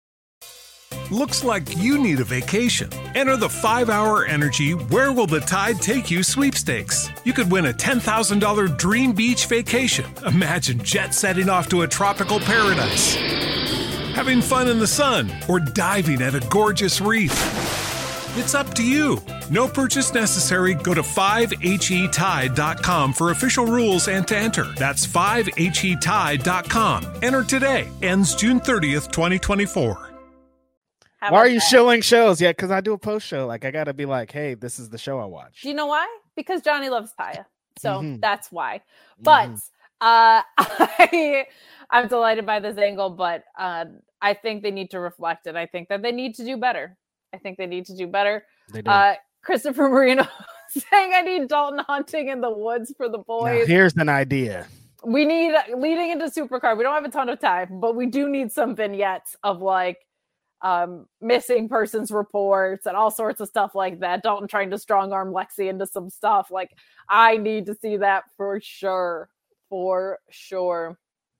Looks like you need a vacation. Enter the five hour Energy Where Will the Tide Take You sweepstakes. You could win a ten thousand dollars dream beach vacation. Imagine jet setting off to a tropical paradise, having fun in the sun, or diving at a gorgeous reef. It's up to you. No purchase necessary. Go to five H E tide dot com for official rules and to enter. That's five H E tide dot com. Enter today. Ends June thirtieth, twenty twenty-four. Why are you that? shilling shows? Yeah, because I do a post show. Like, I got to be like, hey, this is the show I watch. Do you know why? Because Johnny loves Taya. So mm-hmm. that's why. But mm-hmm. uh, I, I'm delighted by this angle, but uh, I think they need to reflect it. I think that they need to do better. I think they need to do better. They do. Uh, Christopher Marino saying I need Dalton hunting in the woods for the boys. Now, here's an idea. We need, leading into Supercard, we don't have a ton of time, but we do need some vignettes of like, Um, missing persons reports and all sorts of stuff like that. Dalton trying to strong arm Lexi into some stuff. Like, I need to see that for sure. For sure.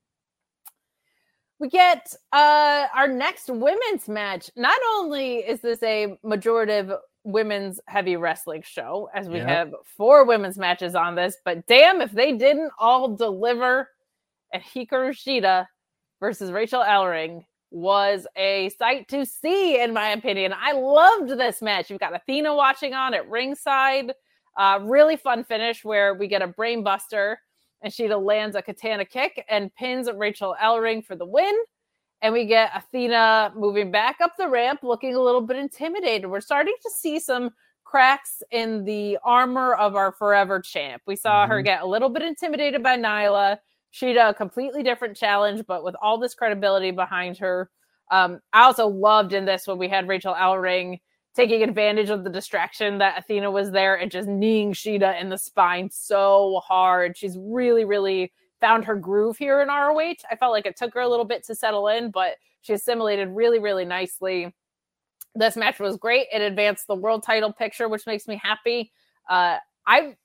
We get uh, our next women's match. Not only is this a majorative women's heavy wrestling show, as we yep. have four women's matches on this, but damn if they didn't all deliver. And Hikaru Shida versus Rachel Ellering was a sight to see, in my opinion. I loved this match. You've got Athena watching on at ringside. Uh, really fun finish where we get a brain buster and Shida lands a katana kick and pins Rachel Ellering for the win. And we get Athena moving back up the ramp, looking a little bit intimidated. We're starting to see some cracks in the armor of our forever champ. We saw mm-hmm. her get a little bit intimidated by Nyla. Shida, a completely different challenge, but with all this credibility behind her. Um, I also loved in this when we had Rachel Ellering taking advantage of the distraction that Athena was there and just kneeing Shida in the spine so hard. She's really, really found her groove here in R O H. I felt like it took her a little bit to settle in, but she assimilated really, really nicely. This match was great. It advanced the world title picture, which makes me happy. Uh, I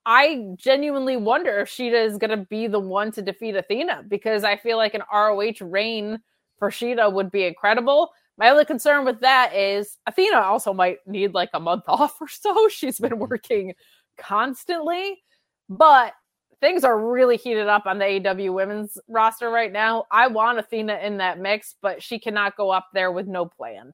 I genuinely wonder if Shida is going to be the one to defeat Athena, because I feel like an R O H reign for Shida would be incredible. My only concern with that is Athena also might need like a month off or so. She's been working constantly, but things are really heated up on the A E W women's roster right now. I want Athena in that mix, but she cannot go up there with no plan.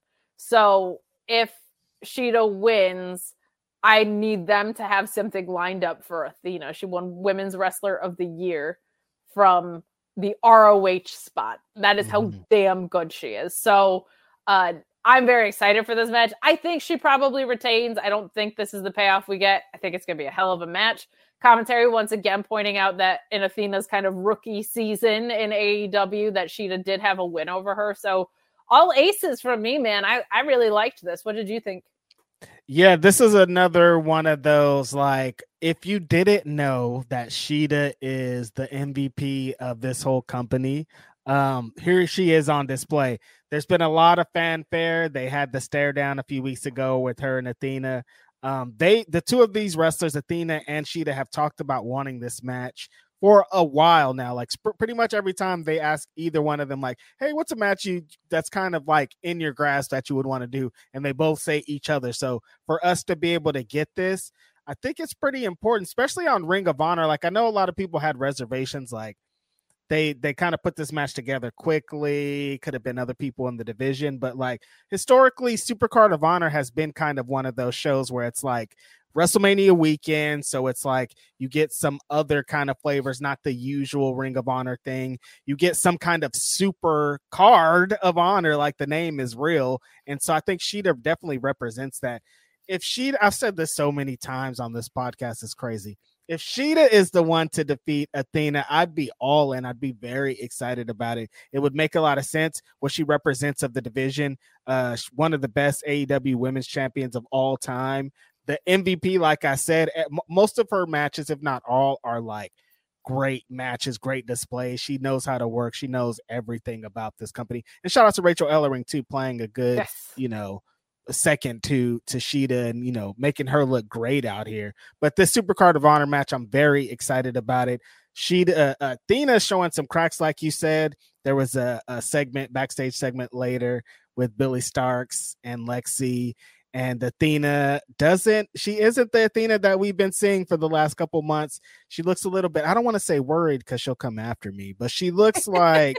So if Shida wins, I need them to have something lined up for Athena. She won Women's Wrestler of the Year from the R O H spot. That is how mm-hmm. damn good she is. So uh, I'm very excited for this match. I think she probably retains. I don't think this is the payoff we get. I think it's going to be a hell of a match. Commentary once again pointing out that in Athena's kind of rookie season in A E W that Shida did have a win over her. So all aces from me, man. I, I really liked this. What did you think? Yeah, this is another one of those, like, if you didn't know that Shida is the M V P of this whole company, um, here she is on display. There's been a lot of fanfare. They had the stare down a few weeks ago with her and Athena. Um, they, the two of these wrestlers, Athena and Shida, have talked about wanting this match for a while now. Like sp- pretty much every time they ask either one of them, like, hey, what's a match you that's kind of like in your grasp that you would want to do? And they both say each other. So for us to be able to get this, I think it's pretty important, especially on Ring of Honor. Like, I know a lot of people had reservations, like they they kind of put this match together quickly. Could have been other people in the division, but like historically, Supercard of Honor has been kind of one of those shows where it's like WrestleMania weekend, so it's like you get some other kind of flavors, not the usual Ring of Honor thing. You get some kind of super card of honor, like the name is real. And so I think Shida definitely represents that. If Shida, I've said this so many times on this podcast, it's crazy. If Shida is the one to defeat Athena, I'd be all in. I'd be very excited about it. It would make a lot of sense what she represents of the division. Uh, one of the best A E W women's champions of all time. The M V P, like I said, most of her matches, if not all, are like great matches, great displays. She knows how to work. She knows everything about this company. And shout out to Rachel Ellering, too, playing a good, yes. you know, a second to to Shida and, you know, making her look great out here. But this Supercard of Honor match, I'm very excited about it. Shida, uh, Athena showing some cracks, like you said. There was a, a segment, backstage segment later with Billy Starks and Lexi. And Athena doesn't, she isn't the Athena that we've been seeing for the last couple months. She looks a little bit, I don't want to say worried because she'll come after me, but she looks like,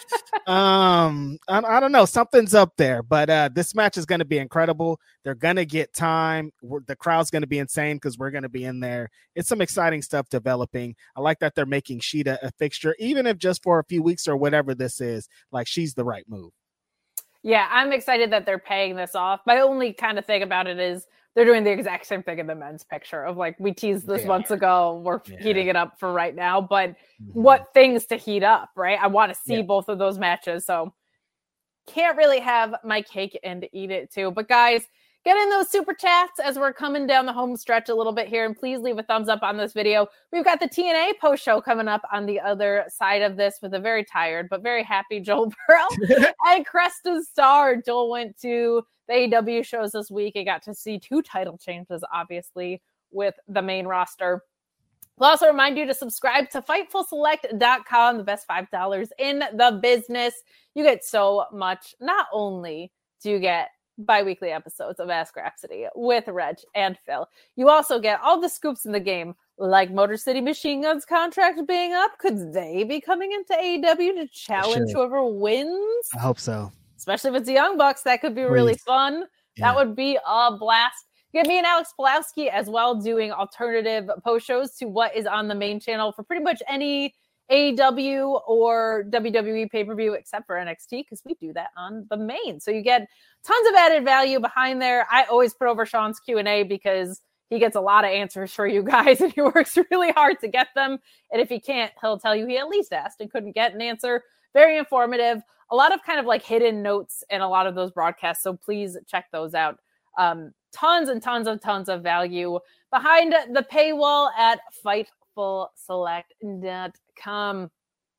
um, I, I don't know, something's up there. But uh, this match is going to be incredible. They're going to get time. We're, the crowd's going to be insane because we're going to be in there. It's some exciting stuff developing. I like that they're making Shida a fixture, even if just for a few weeks or whatever this is. Like, she's the right move. Yeah, I'm excited that they're paying this off. My only kind of thing about it is they're doing the exact same thing in the men's picture of like, we teased this yeah. months ago. We're yeah. heating it up for right now, but mm-hmm. what things to heat up, right? I want to see yeah. both of those matches. So can't really have my cake and eat it too. But guys, get in those super chats as we're coming down the home stretch a little bit here. And please leave a thumbs up on this video. We've got the T N A post show coming up on the other side of this with a very tired but very happy Joel Burrow and Cresta Star. Joel went to the A E W shows this week. He got to see two title changes, obviously, with the main roster. We'll also remind you to subscribe to Fightful Select dot com, the best five dollars in the business. You get so much. Not only do you get bi-weekly episodes of Ask Rhapsody with Reg and Phil, you also get all the scoops in the game, like Motor City Machine Guns contract being up. Could they be coming into A E W to challenge sure. whoever wins? I hope so. Especially if it's the Young Bucks, that could be Please. really fun. Yeah. That would be a blast. Get me and Alex Pulowski as well doing alternative post shows to what is on the main channel for pretty much any A E W or W W E pay-per-view except for N X T, because we do that on the main. So you get tons of added value behind there. I always put over Sean's Q and A because he gets a lot of answers for you guys and he works really hard to get them. And if he can't, he'll tell you he at least asked and couldn't get an answer. Very informative. A lot of kind of like hidden notes in a lot of those broadcasts. So please check those out. Um, tons and tons and tons of value behind the paywall at Fightful Select dot com.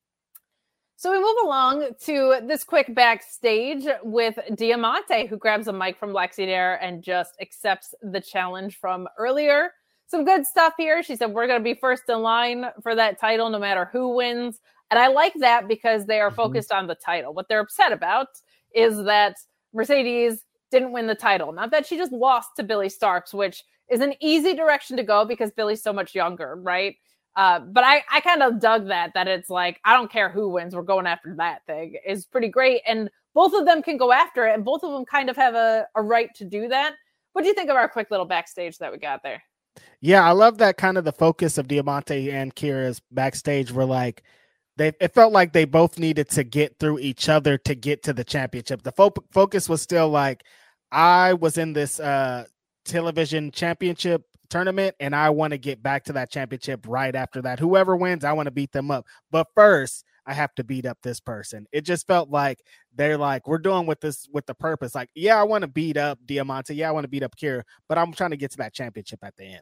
So we move along to this quick backstage with Diamante, who grabs a mic from Lexi Dare and just accepts the challenge from earlier. Some good stuff here. She said, we're going to be first in line for that title no matter who wins. And I like that because they are mm-hmm. focused on the title. What they're upset about is that Mercedes didn't win the title. Not that she just lost to Billie Starkz, which is an easy direction to go because Billie's so much younger, right? Uh, but I, I kind of dug that, that it's like, I don't care who wins. We're going after that thing is pretty great. And both of them can go after it. And both of them kind of have a, a right to do that. What do you think of our quick little backstage that we got there? Yeah, I love that kind of the focus of Diamante and Kira's backstage were like, they it felt like they both needed to get through each other to get to the championship. The fo- focus was still like, I was in this uh, television championship tournament and I want to get back to that championship right after that. Whoever wins, I want to beat them up. But first, I have to beat up this person. It just felt like they're like, we're doing with this with the purpose. Like, yeah, I want to beat up Diamante. Yeah, I want to beat up Kira, but I'm trying to get to that championship at the end.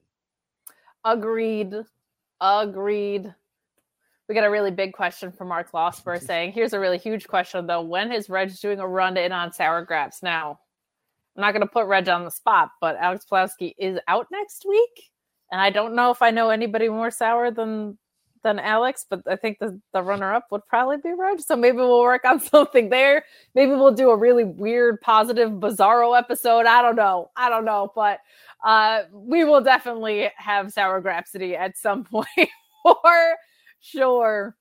Agreed. Agreed. We got a really big question from Mark Losper saying, here's a really huge question, though. When is Reg doing a run in on Sour Graps? Now, I'm not going to put Reg on the spot, but Alex Pulowski is out next week. And I don't know if I know anybody more sour than than Alex, but I think the, the runner-up would probably be Reg. So maybe we'll work on something there. Maybe we'll do a really weird, positive, bizarro episode. I don't know. I don't know. But uh, we will definitely have Sour Grapsity at some point for sure.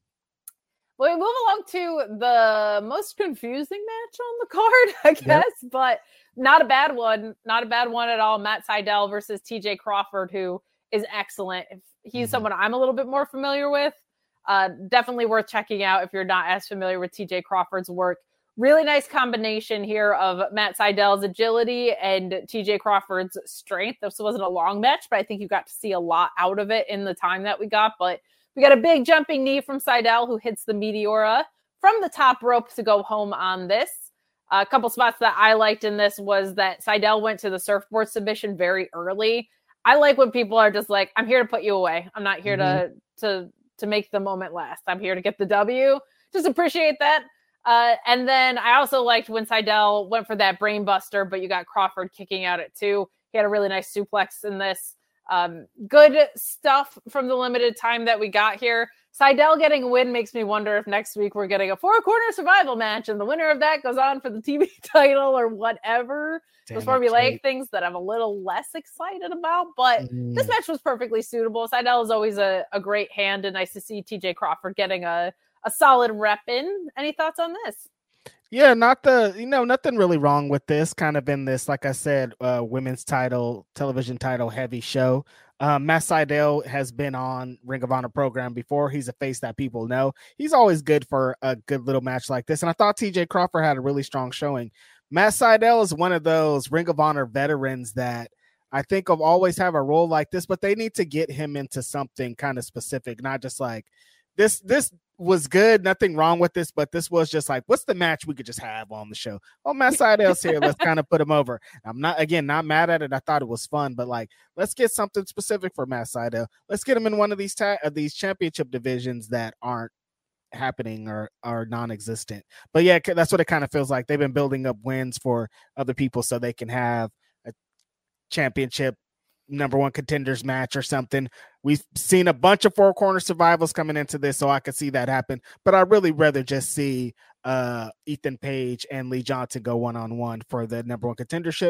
Well, we move along to the most confusing match on the card, I guess, yep. But not a bad one. Not a bad one at all. Matt Sydal versus T J Crawford, who is excellent. If he's mm-hmm. someone I'm a little bit more familiar with, uh, definitely worth checking out if you're not as familiar with T J Crawford's work. Really nice combination here of Matt Sydal's agility and T J Crawford's strength. This wasn't a long match, but I think you got to see a lot out of it in the time that we got. But we got a big jumping knee from Sydal, who hits the Meteora from the top rope to go home on this. Uh, a couple spots that I liked in this was that Sydal went to the surfboard submission very early. I like when people are just like, I'm here to put you away. I'm not here mm-hmm. to, to, to make the moment last. I'm here to get the W. Just appreciate that. Uh, and then I also liked when Sydal went for that brain buster, but you got Crawford kicking out at two. He had a really nice suplex in this. Um, good stuff from the limited time that we got here. Sydal getting a win makes me wonder if next week we're getting a four-corner survival match and the winner of that goes on for the T V title or whatever. Damn, those formulaic things that I'm a little less excited about, but mm. this match was perfectly suitable. Sydal is always a, a great hand, and nice to see T J Crawford getting a, a solid rep in. Any thoughts on this? Yeah, not the, you know, nothing really wrong with this. Kind of in this, like I said, uh, women's title, television title heavy show. Um, Matt Sydal has been on Ring of Honor program before. He's a face that people know. He's always good for a good little match like this. And I thought T J Crawford had a really strong showing. Matt Sydal is one of those Ring of Honor veterans that I think will always have a role like this, but they need to get him into something kind of specific, not just like this, this, was good, nothing wrong with this, but this was just like, what's the match we could just have on the show? Oh, Matt Sydal's here, let's kind of put him over. I'm not, again, not mad at it. I thought it was fun, but like, let's get something specific for Matt Sydal. Let's get him in one of these ta- uh, these championship divisions that aren't happening or are non-existent. But yeah, that's what it kind of feels like. They've been building up wins for other people so they can have a championship number one contenders match or something. We've seen a bunch of four corner survivals coming into this, so I could see that happen. But I'd really rather just see uh, Ethan Page and Lee Johnson go one-on-one for the number one contendership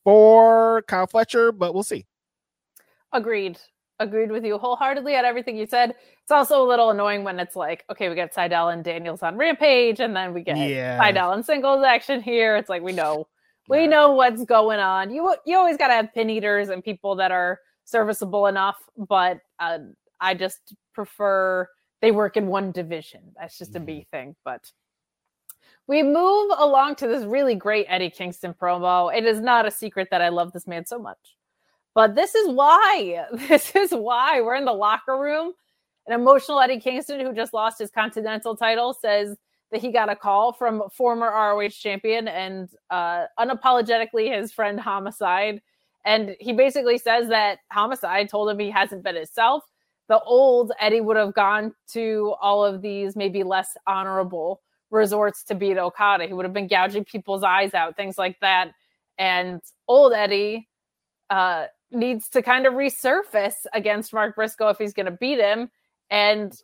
for Kyle Fletcher, but we'll see. Agreed. Agreed with you wholeheartedly at everything you said. It's also a little annoying when it's like, okay, we get Sydal and Daniels on Rampage, and then we get yeah. Sydal and singles action here. It's like, we know. We know what's going on. You you always got to have pin eaters and people that are serviceable enough, but uh, I just prefer they work in one division. That's just a B thing. But we move along to this really great Eddie Kingston promo. It is not a secret that I love this man so much. But this is why. This is why we're in the locker room. An emotional Eddie Kingston, who just lost his Continental title, says that he got a call from former R O H champion and uh, unapologetically his friend Homicide. And he basically says that Homicide told him he hasn't been himself. the old Eddie would have gone to all of these maybe less honorable resorts to beat Okada. He would have been gouging people's eyes out, things like that. And old Eddie uh, needs to kind of resurface against Mark Briscoe if he's going to beat him. And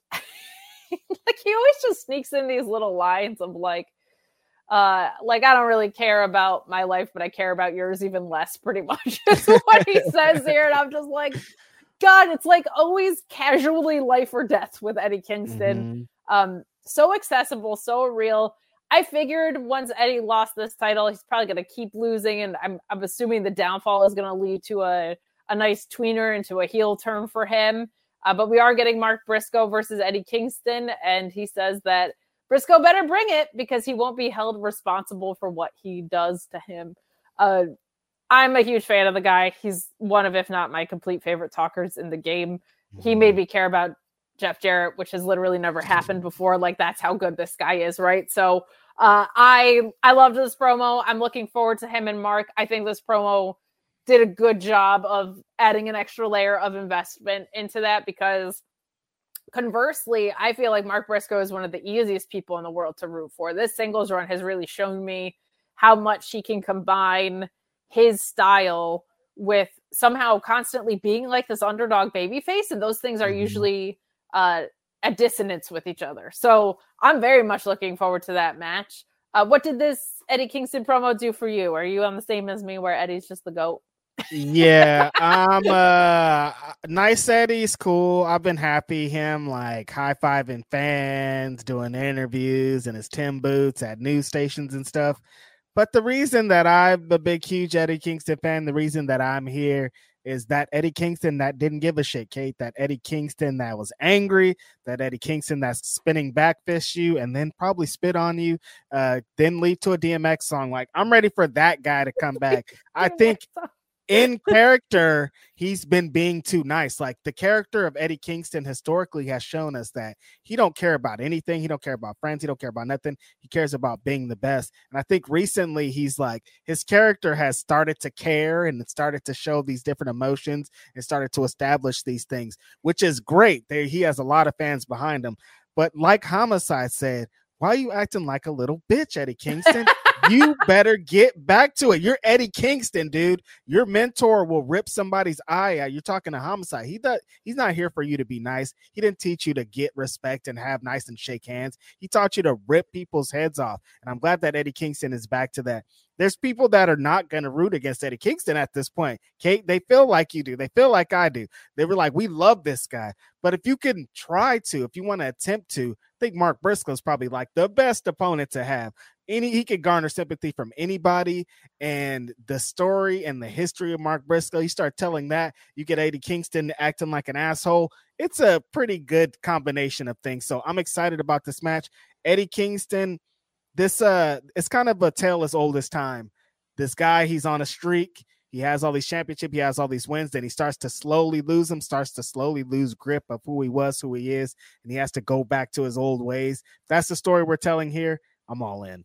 like he always just sneaks in these little lines of like, uh, like, I don't really care about my life, but I care about yours even less, pretty much is what he says here. And I'm just like, God, it's like always casually life or death with Eddie Kingston. Mm-hmm. Um, so accessible, so real. I figured once Eddie lost this title, he's probably going to keep losing. And I'm, I'm assuming the downfall is going to lead to a, a nice tweener into a heel turn for him. Uh, but we are getting Mark Briscoe versus Eddie Kingston. And he says that Briscoe better bring it because he won't be held responsible for what he does to him. Uh, I'm a huge fan of the guy. He's one of, if not my complete favorite talkers in the game. He made me care about Jeff Jarrett, which has literally never happened before. Like, that's how good this guy is, right? So uh, I I loved this promo. I'm looking forward to him and Mark. I think this promo did a good job of adding an extra layer of investment into that because conversely, I feel like Mark Briscoe is one of the easiest people in the world to root for. This singles run has really shown me how much he can combine his style with somehow constantly being like this underdog babyface. And those things are mm-hmm. usually uh, at dissonance with each other. So I'm very much looking forward to that match. Uh, what did this Eddie Kingston promo do for you? Are you on the same as me where Eddie's just the GOAT? Yeah, I'm uh nice Eddie's cool. I've been happy him like high-fiving fans, doing interviews in his Tim boots at news stations and stuff. But the reason that I'm a big, huge Eddie Kingston fan, the reason that I'm here is that Eddie Kingston that didn't give a shit, Kate, that Eddie Kingston that was angry, that Eddie Kingston that's spinning back fist you and then probably spit on you, uh, then lead to a D M X song. Like, I'm ready for that guy to come back. I think in character, he's been being too nice. Like, the character of Eddie Kingston historically has shown us that he don't care about anything. He don't care about friends. He don't care about nothing. He cares about being the best. And I think recently he's like, his character has started to care and it started to show these different emotions and started to establish these things, which is great. There, he has a lot of fans behind him. But like Homicide said, why are you acting like a little bitch, Eddie Kingston? You better get back to it. You're Eddie Kingston, dude. Your mentor will rip somebody's eye out. You're talking to Homicide. He does. He's not here for you to be nice. He didn't teach you to get respect and have nice and shake hands. He taught you to rip people's heads off. And I'm glad that Eddie Kingston is back to that. There's people that are not going to root against Eddie Kingston at this point. Kate, they feel like you do. They feel like I do. They were like, we love this guy. But if you can try to, if you want to attempt to, I think Mark Briscoe is probably like the best opponent to have. Any he could garner sympathy from anybody, and the story and the history of Mark Briscoe, you start telling that, you get Eddie Kingston acting like an asshole. It's a pretty good combination of things. So I'm excited about this match. Eddie Kingston, this uh, it's kind of a tale as old as time. This guy, he's on a streak. He has all these championships. He has all these wins. Then he starts to slowly lose them, starts to slowly lose grip of who he was, who he is, and he has to go back to his old ways. That's the story we're telling here. I'm all in.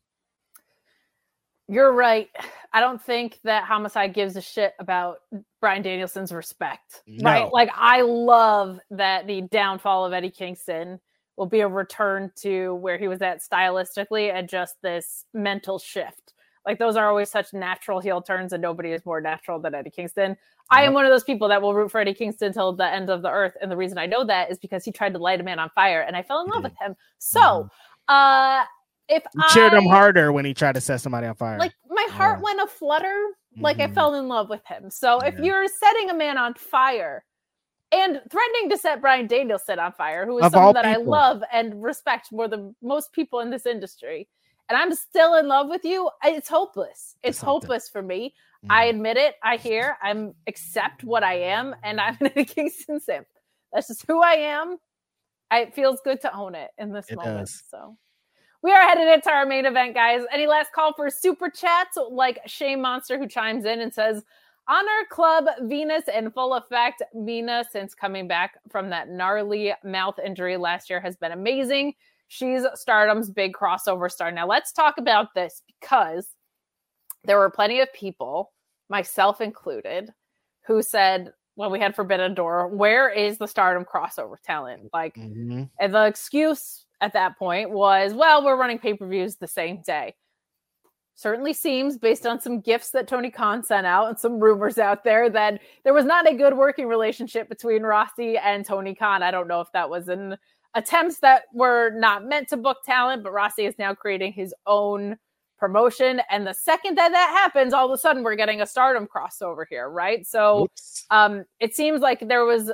You're right. I don't think that Homicide gives a shit about Bryan Danielson's respect, no. right? Like, I love that the downfall of Eddie Kingston will be a return to where he was at stylistically and just this mental shift. Like, those are always such natural heel turns, and nobody is more natural than Eddie Kingston. Yep. I am one of those people that will root for Eddie Kingston till the end of the earth. And the reason I know that is because he tried to light a man on fire, and I fell in love mm-hmm. with him. So, mm-hmm. uh, If you cheered I, him harder when he tried to set somebody on fire. Like, my heart yeah. went a flutter. Like, mm-hmm. I fell in love with him. So yeah. if you're setting a man on fire and threatening to set Bryan Danielson on fire, who is of someone that people. I love and respect more than most people in this industry, and I'm still in love with you, it's hopeless. It's Something. hopeless for me. Mm-hmm. I admit it. I hear. I'm accept what I am, and I'm an Eddie Kingston simp. That's just who I am. I, it feels good to own it in this it moment. Does. So. We are headed into our main event, guys. Any last call for super chats like Shea Monster, who chimes in and says, Honor Club Venus in full effect. Mina, since coming back from that gnarly mouth injury last year, has been amazing. She's Stardom's big crossover star. Now, let's talk about this because there were plenty of people, myself included, who said when we had Forbidden Door, where is the Stardom crossover talent? Like, Mm-hmm. and the excuse at that point was, well, we're running pay-per-views the same day. Certainly seems, based on some gifts that Tony Khan sent out and some rumors out there, that there was not a good working relationship between Rossy and Tony Khan. I don't know if that was an attempts that were not meant to book talent, but Rossy is now creating his own promotion. And the second that that happens, all of a sudden we're getting a Stardom crossover here, right? So um, it seems like there was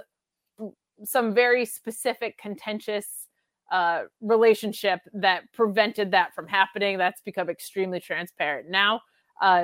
some very specific contentious uh, relationship that prevented that from happening. That's become extremely transparent now. Uh,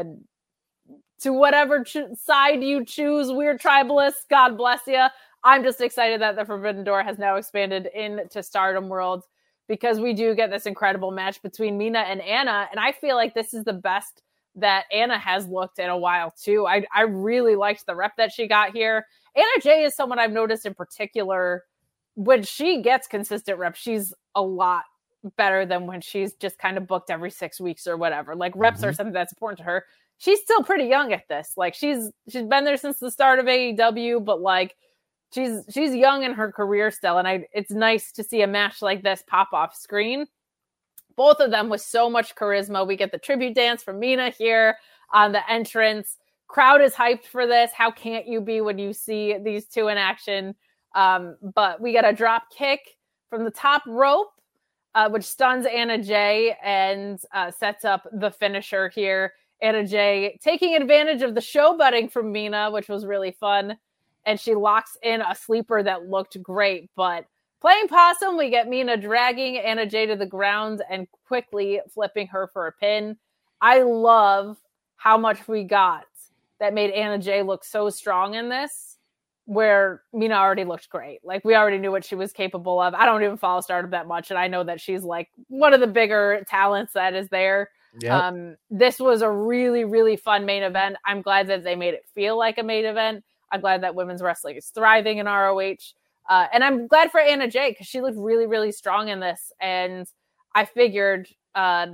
to whatever ch- side you choose, weird tribalists, God bless you. I'm just excited that the Forbidden Door has now expanded into Stardom World, because we do get this incredible match between Mina and Anna. And I feel like this is the best that Anna has looked in a while too. I, I really liked the rep that she got here. Anna Jay is someone I've noticed in particular, when she gets consistent reps, she's a lot better than when she's just kind of booked every six weeks or whatever. Like reps mm-hmm. are something that's important to her. She's still pretty young at this. Like she's, she's been there since the start of A E W, but like she's, she's young in her career still. And I, it's nice to see a match like this pop off screen. Both of them with so much charisma. We get the tribute dance from Mina here on the entrance. Crowd is hyped for this. How can't you be when you see these two in action? Um, but we get a drop kick from the top rope, uh, which stuns Anna Jay and uh, sets up the finisher here. Anna Jay taking advantage of the showbutting from Mina, which was really fun. And she locks in a sleeper that looked great. But playing possum, we get Mina dragging Anna Jay to the ground and quickly flipping her for a pin. I love how much we got that made Anna Jay look so strong in this, where Mina already looked great. Like, we already knew what she was capable of. I don't even follow Stardom that much, and I know that she's like one of the bigger talents that is there. Yep. Um, this was a really, really fun main event. I'm glad that they made it feel like a main event. I'm glad that women's wrestling is thriving in R O H. Uh, and I'm glad for Anna Jay, because she looked really, really strong in this. And I figured uh,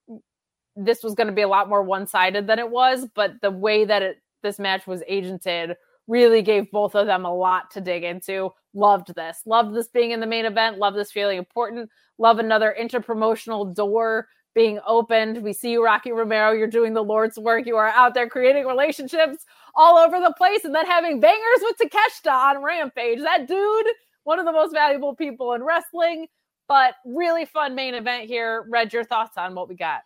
this was going to be a lot more one-sided than it was, but the way that it, this match was agented really gave both of them a lot to dig into. Loved this. Loved this being in the main event. Loved this feeling important. Love another interpromotional door being opened. We see you, Rocky Romero. You're doing the Lord's work. You are out there creating relationships all over the place, and then having bangers with Takeshita on Rampage. That dude, one of the most valuable people in wrestling, but really fun main event here. Red, your thoughts on what we got?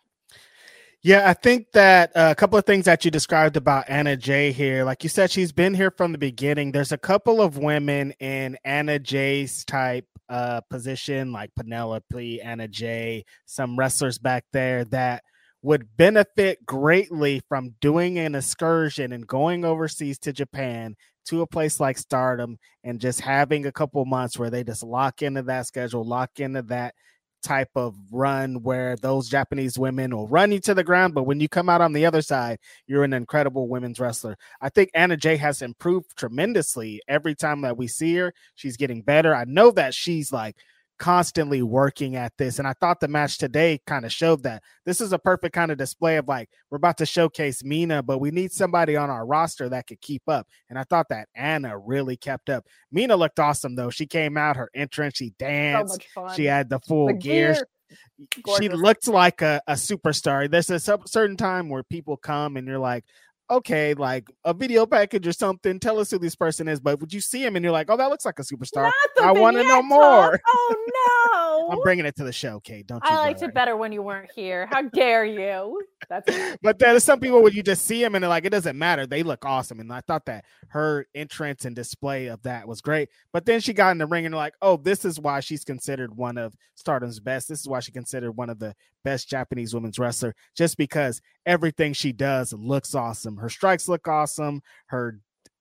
Yeah, I think that uh, a couple of things that you described about Anna Jay here, like you said, she's been here from the beginning. There's a couple of women in Anna Jay's type uh, position, like Penelope, Anna Jay, some wrestlers back there that would benefit greatly from doing an excursion and going overseas to Japan, to a place like Stardom, and just having a couple months where they just lock into that schedule, lock into that type of run where those Japanese women will run you to the ground, but when you come out on the other side, you're an incredible women's wrestler. I think Anna Jay has improved tremendously every time that we see her. She's getting better. I know that she's like constantly working at this, and I thought the match today kind of showed that. This is a perfect kind of display of like, we're about to showcase Mina, but we need somebody on our roster that could keep up, and I thought that Anna really kept up. Mina looked awesome though. She came out, her entrance, she danced, so much fun. She had the full the gear, gear. She looked like a, a superstar. There's a certain time where people come and you're like, okay, like a video package or something, tell us who this person is. But would you see him and you're like, oh, that looks like a superstar. I want to know more. Oh, no. I'm bringing it to the show, Kate. Don't you I liked worry. It better when you weren't here. How dare you? That's But there's some people where you just see them and they're like, it doesn't matter. They look awesome. And I thought that her entrance and display of that was great. But then she got in the ring and like, oh, this is why she's considered one of Stardom's best. This is why she considered one of the best Japanese women's wrestler, just because everything she does looks awesome. Her strikes look awesome. Her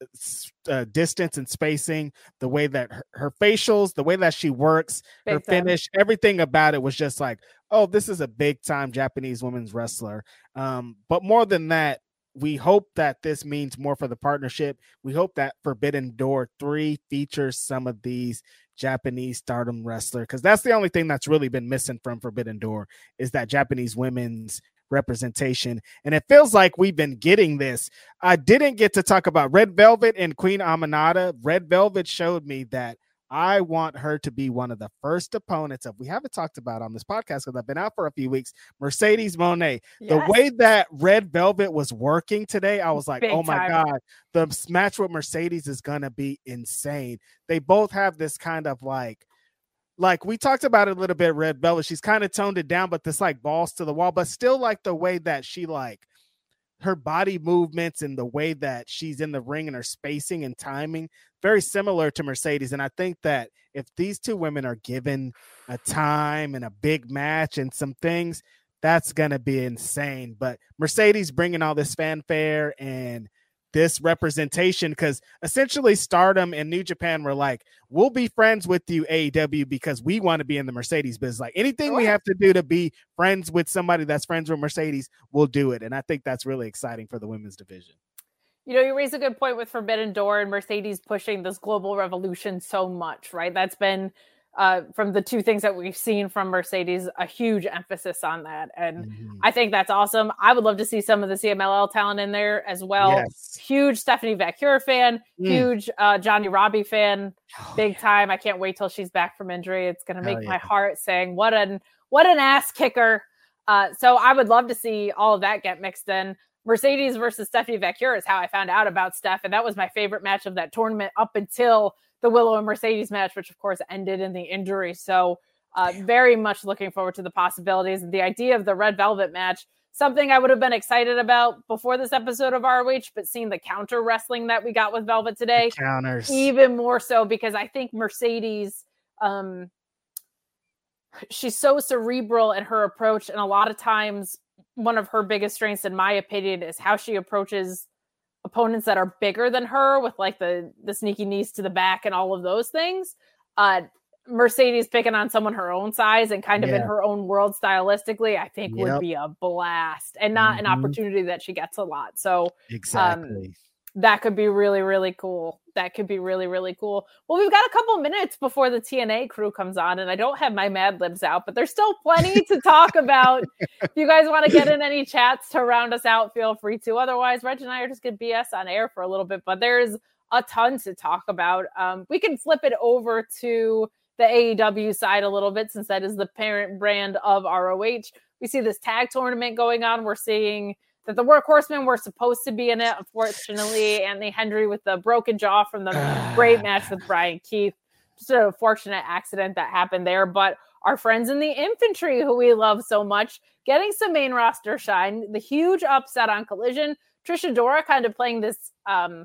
uh, distance and spacing, the way that her, her facials, the way that she works, big her finish, time. Everything about it was just like, oh, this is a big time Japanese women's wrestler. Um, but more than that, we hope that this means more for the partnership. We hope that Forbidden Door three features some of these Japanese Stardom wrestler, because that's the only thing that's really been missing from Forbidden Door is that Japanese women's representation. And it feels like we've been getting this. I didn't get to talk about Red Velvet and Queen Aminata. Red Velvet showed me that I want her to be one of the first opponents of, we haven't talked about on this podcast because I've been out for a few weeks, Mercedes Moné. Yes. The way that Red Velvet was working today, I was like, Big oh my time. God, the match with Mercedes is going to be insane. They both have this kind of like, like we talked about it a little bit, Red Velvet. She's kind of toned it down, but this like balls to the wall, but still like the way that she like, her body movements and the way that she's in the ring and her spacing and timing, very similar to Mercedes. And I think that if these two women are given a time and a big match and some things, that's going to be insane. But Mercedes bringing all this fanfare and this representation, because essentially Stardom and New Japan were like, we'll be friends with you, A E W, because we want to be in the Mercedes business. Like anything we have to do to be friends with somebody that's friends with Mercedes, we'll do it. And I think that's really exciting for the women's division. You know, you raise a good point with Forbidden Door and Mercedes pushing this global revolution so much, right? That's been uh, from the two things that we've seen from Mercedes, a huge emphasis on that. And mm-hmm. I think that's awesome. I would love to see some of the C M L L talent in there as well. Yes. Huge Stephanie Vacure fan, mm. huge uh, Johnny Robbie fan, oh, big yeah. time. I can't wait till she's back from injury. It's going to make yeah. my heart sing. What an, what an ass kicker. Uh, so I would love to see all of that get mixed in. Mercedes versus Stephanie Vacure is how I found out about Steph. And that was my favorite match of that tournament up until the Willow and Mercedes match, which of course ended in the injury. So uh, very much looking forward to the possibilities. The idea of the Red Velvet match, something I would have been excited about before this episode of R O H, but seeing the counter wrestling that we got with Velvet today, the counters, even more so, because I think Mercedes, um, she's so cerebral in her approach. And a lot of times one of her biggest strengths, in my opinion, is how she approaches opponents that are bigger than her with like the, the sneaky knees to the back and all of those things. Uh, Mercedes picking on someone her own size and kind of yeah. in her own world stylistically, I think yep. would be a blast and not mm-hmm. an opportunity that she gets a lot. So exactly. Um, that could be really, really cool. That could be really, really cool. Well, we've got a couple minutes before the T N A crew comes on, and I don't have my Mad Libs out, but there's still plenty to talk about. If you guys want to get in any chats to round us out, feel free to. Otherwise, Reg and I are just going to B S on air for a little bit, but there's a ton to talk about. Um, we can flip it over to the A E W side a little bit, since that is the parent brand of R O H. We see this tag tournament going on. We're seeing that the Workhorsemen were supposed to be in it. Unfortunately, Anthony Henry with the broken jaw from the great match with Brian Keith. Just an unfortunate accident that happened there. But our friends in the infantry, who we love so much, getting some main roster shine. The huge upset on Collision. Trish Adora kind of playing this um,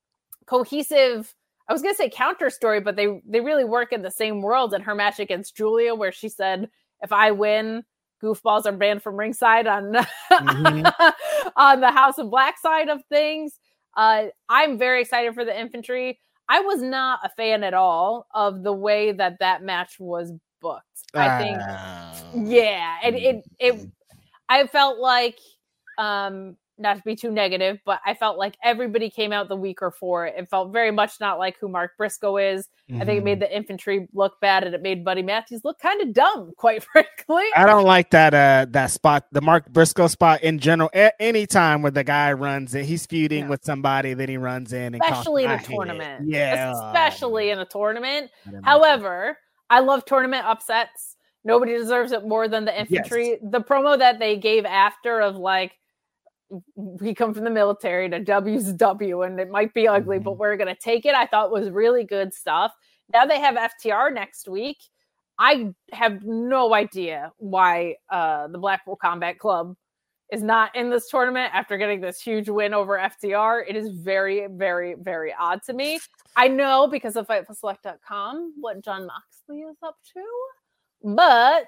cohesive, I was going to say counter story, but they, they really work in the same world. In her match against Julia, where she said, if I win, goofballs are banned from ringside on mm-hmm. on the House of Black side of things. Uh, I'm very excited for the infantry. I was not a fan at all of the way that that match was booked. I think, uh, yeah, and it, it, it, I felt like, um, not to be too negative, but I felt like everybody came out the weaker for it. It felt very much not like who Mark Briscoe is. Mm-hmm. I think it made the infantry look bad, and it made Buddy Matthews look kind of dumb, quite frankly. I don't like that uh, that spot, the Mark Briscoe spot in general. A- any time where the guy runs in, he's feuding yeah. with somebody, then he runs in. And Especially costs, in a tournament. Yeah. Especially in a tournament. However, I love tournament upsets. Nobody deserves it more than the infantry. Yes. The promo that they gave after of like, we come from the military to W's W, and it might be ugly, mm-hmm. but we're going to take it, I thought was really good stuff. Now they have F T R next week. I have no idea why uh, the Blackpool Combat Club is not in this tournament after getting this huge win over F T R. It is very, very, very odd to me. I know because of Fightful Select dot com what Jon Moxley is up to, but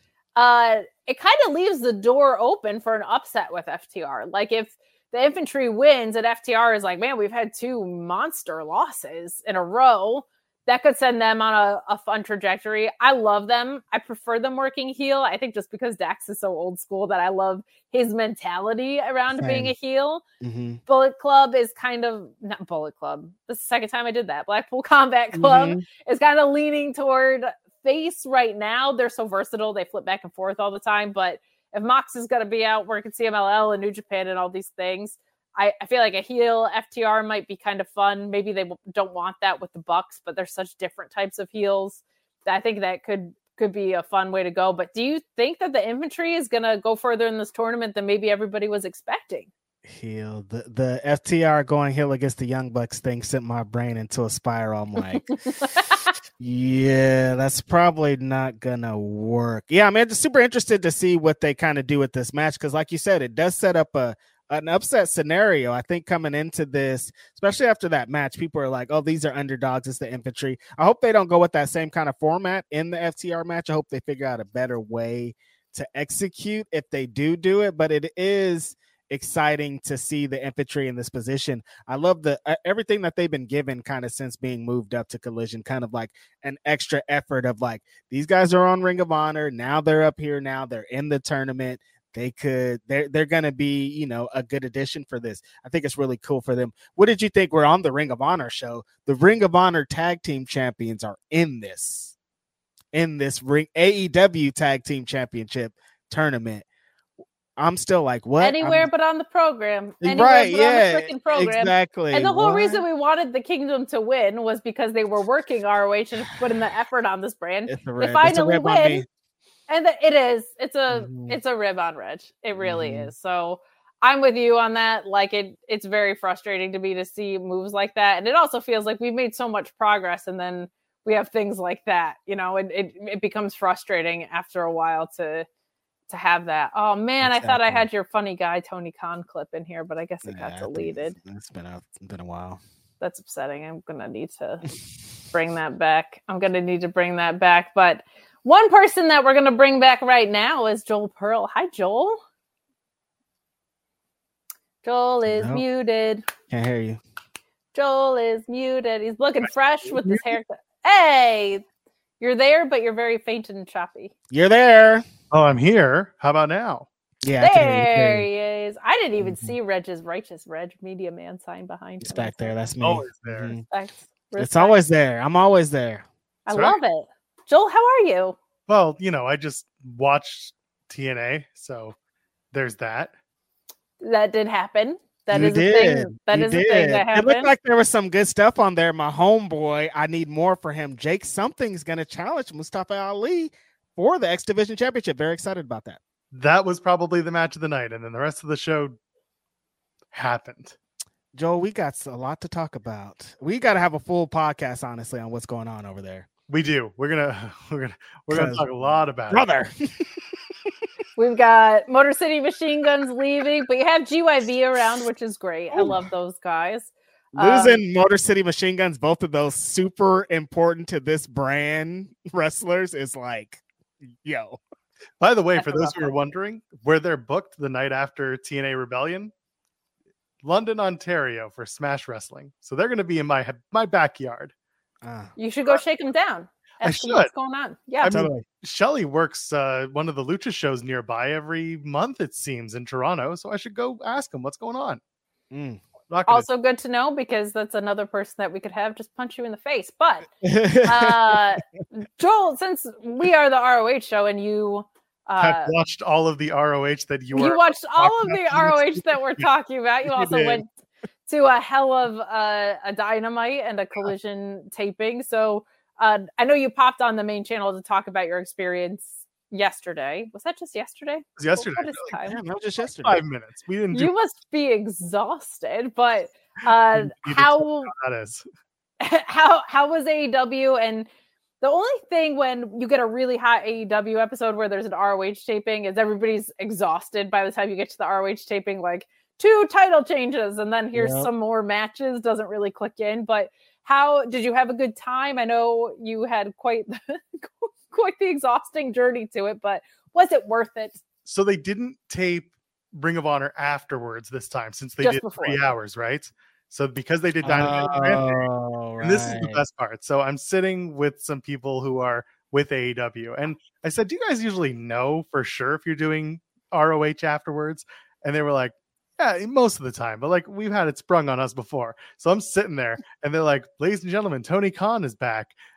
Uh, it kind of leaves the door open for an upset with F T R. Like if the infantry wins and F T R is like, man, we've had two monster losses in a row, that could send them on a, a fun trajectory. I love them. I prefer them working heel. I think just because Dax is so old school that I love his mentality around Same. being a heel. Mm-hmm. Bullet Club is kind of, not Bullet Club. This is the second time I did that. Blackpool Combat Club mm-hmm. is kind of leaning toward face right now. They're so versatile. They flip back and forth all the time, but if Mox is going to be out working C M L L and New Japan and all these things, I, I feel like a heel F T R might be kind of fun. Maybe they don't want that with the Bucks, but there's such different types of heels. I think that could could be a fun way to go. But do you think that the infantry is going to go further in this tournament than maybe everybody was expecting? Heel. The, the F T R going heel against the Young Bucks thing sent my brain into a spiral. I'm like, yeah, that's probably not going to work. Yeah, I mean, I'm just super interested to see what they kind of do with this match because, like you said, it does set up a an upset scenario. I think coming into this, especially after that match, people are like, oh, these are underdogs. It's the infantry. I hope they don't go with that same kind of format in the F T R match. I hope they figure out a better way to execute if they do do it, but it is exciting to see the infantry in this position. I love the uh, everything that they've been given kind of since being moved up to Collision, kind of like an extra effort of like, these guys are on Ring of Honor. Now they're up here. Now they're in the tournament. They could, they're, they're going to be, you know, a good addition for this. I think it's really cool for them. What did you think? We're on the Ring of Honor show. The Ring of Honor tag team champions are in this, in this ring A E W tag team championship tournament. I'm still like, what? Anywhere I'm, but on the program. Anywhere right, but yeah, on the freaking program. Exactly. And the whole what? reason we wanted the Kingdom to win was because they were working R O H and putting the effort on this brand. It's a they rib. finally It's a win. And the, it is. It's a mm-hmm. it's a rib on Reg. It really mm-hmm. is. So I'm with you on that. Like it it's very frustrating to me to see moves like that. And it also feels like we've made so much progress and then we have things like that. You know, it it, it becomes frustrating after a while to to have that. Oh man, exactly. I thought I had your funny guy Tony Khan clip in here, but I guess it got yeah, deleted. It's been a it's been a while. That's upsetting. I'm gonna need to bring that back. I'm gonna need to bring that back. But one person that we're gonna bring back right now is Joel Pearl. Hi, Joel. Joel is nope. muted. Can't hear you. Joel is muted. He's looking fresh with his haircut. Hey, you're there, but you're very faint and choppy. You're there. Oh, I'm here. How about now? Yeah, there he is. I didn't even mm-hmm. see Reg's Righteous Reg Media Man sign behind it's him. It's back there. That's me. Always there. Mm-hmm. Respect. Respect. It's always there. I'm always there. I That's love right. it. Joel, how are you? Well, you know, I just watched T N A, so there's that. That did happen. That you is did. a thing. That you is did. a thing that happened. It looked like there was some good stuff on there. My homeboy, I need more for him. Jake something's going to challenge Mustafa Ali for the X Division Championship. Very excited about that. That was probably the match of the night, and then the rest of the show happened. Joel, we got a lot to talk about. We got to have a full podcast, honestly, on what's going on over there. We do. We're gonna we're gonna we're gonna talk a lot about brother. it. We've got Motor City Machine Guns leaving, but you have G Y V around, which is great. I love those guys. Losing um, Motor City Machine Guns, both of those super important to this brand wrestlers, is like, yo. By the way, for those who are wondering, where they're booked the night after T N A Rebellion, London, Ontario for Smash Wrestling. So they're going to be in my my backyard. Uh, you should go shake them down. I should. What's going on? Yeah, I mean, Shelly works uh, one of the Lucha shows nearby every month, it seems, in Toronto. So I should go ask him what's going on. Mm. Gonna... Also good to know because that's another person that we could have just punch you in the face. But uh, Joel, since we are the R O H show and you uh, have watched all of the R O H that you you are watched all of the R O H that we're talking about. You also went to a hell of uh, a Dynamite and a Collision taping. So uh, I know you popped on the main channel to talk about your experience yesterday. Was that just yesterday? It was yesterday. What is time? Damn, that was just yesterday. Five minutes. We didn't. Do you must be exhausted, but uh, how, how that is. how how was A E W? And the only thing when you get a really hot A E W episode where there's an R O H taping is everybody's exhausted by the time you get to the R O H taping. Like two title changes, and then here's yep. some more matches. Doesn't really click in. But how did you have a good time? I know you had quite the, quite the exhausting journey to it, but was it worth it? So they didn't tape Ring of Honor afterwards this time, since they Just did before. three hours, right? So because they did Dynamite, oh, and this is the best part. So I'm sitting with some people who are with A E W, and I said, "Do you guys usually know for sure if you're doing R O H afterwards?" And they were like, "Yeah, most of the time, but like we've had it sprung on us before." So I'm sitting there, and they're like, "Ladies and gentlemen, Tony Khan is back."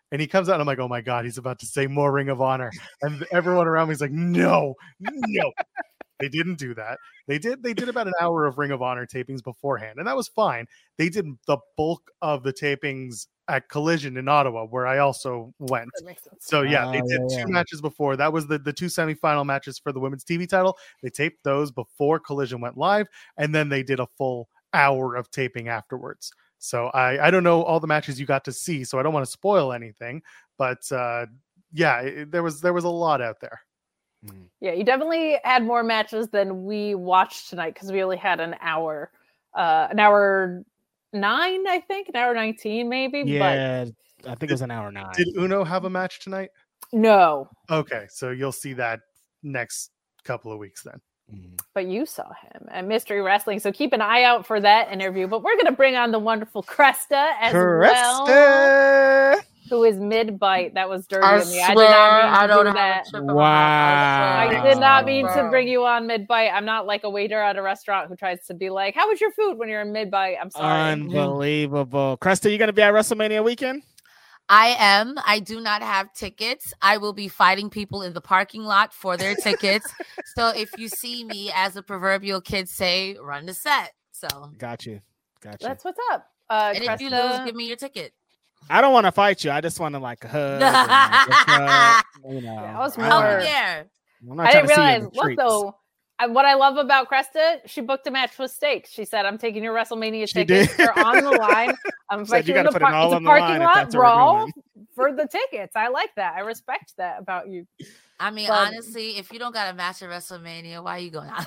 And he comes out and I'm like, oh my God, he's about to say more Ring of Honor. And everyone around me is like, no, no. They didn't do that. They did they did about an hour of Ring of Honor tapings beforehand, and that was fine. They did the bulk of the tapings at Collision in Ottawa, where I also went. So yeah, Oh, they did yeah, two yeah. matches before. That was the, the two semifinal matches for the women's T V title. They taped those before Collision went live, and then they did a full hour of taping afterwards. So I, I don't know all the matches you got to see, so I don't want to spoil anything. But uh, yeah, it, there was there was a lot out there. Yeah, you definitely had more matches than we watched tonight because we only had an hour, uh, an hour nine, I think, an hour nineteen, maybe. Yeah, I think it was an hour nine. Did Uno have a match tonight? But no, Okay, so you'll see that next couple of weeks then. but you saw him at Mystery Wrestling, so keep an eye out for that interview. But we're gonna bring on the wonderful Cresta as well, Cresta. who is mid bite. That was dirty I of me. I swear, did not mean to I don't do have that. a chip in my Wow. mouth. I swear. did not mean to Bro. bring you on mid bite. I'm not like a waiter at a restaurant who tries to be like, "How was your food?" when you're in mid bite. I'm sorry. Unbelievable. Cresta, you going to be at WrestleMania weekend? I am. I do not have tickets. I will be fighting people in the parking lot for their tickets. So if you see me, as the proverbial kids say, run the set. So, Got you. Got you. That's what's up. Uh, and if you Cresta- lose, give me your ticket. I don't want to fight you. I just want to like hug. and, like, what's up, you know. Yeah, I was I more- don't- I'll be there. I'm not I trying didn't to see you in realize. the Look, treats. though, I, what I love about Cresta, she booked a match with stakes. She said, "I'm taking your WrestleMania She tickets. did. They're on the line. I'm Said you fighting gotta in the put it par- all it's a on the parking line if lot that's what we're brawl doing. for the tickets." I like that. I respect that about you. I mean, But- honestly, if you don't got a match at WrestleMania, why are you going out?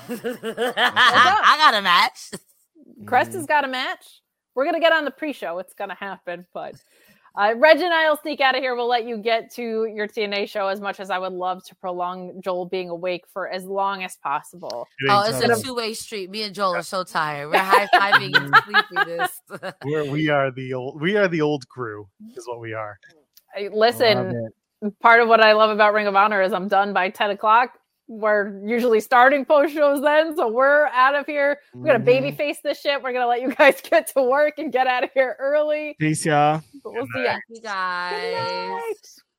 I got a match. Cresta's got a match. We're gonna get on the pre-show. It's gonna happen, but. Uh, Reg and I'll sneak out of here. We'll let you get to your T N A show as much as I would love to prolong Joel being awake for as long as possible. Oh, it's Totally. a two-way street. Me and Joel are so tired. We're high-fiving and sleeping this. We're, we are the old we are the old crew, is what we are. I- Love Listen, it. part of what I love about Ring of Honor is I'm done by ten o'clock. We're usually starting post shows then, so we're out of here. We're gonna Mhm. baby face this shit. We're gonna let you guys get to work and get out of here early. Peace, y'all. But we'll see ya. You Good guys. night.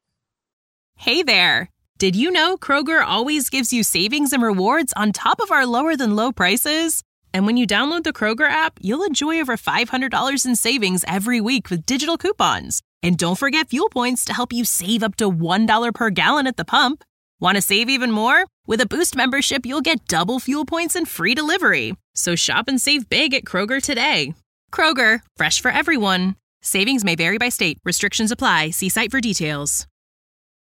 Hey there! Did you know Kroger always gives you savings and rewards on top of our lower than low prices? And when you download the Kroger app, you'll enjoy over five hundred dollars in savings every week with digital coupons. And don't forget fuel points to help you save up to one dollar per gallon at the pump. Want to save even more? With a Boost membership, you'll get double fuel points and free delivery. So shop and save big at Kroger today. Kroger, fresh for everyone. Savings may vary by state. Restrictions apply. See site for details.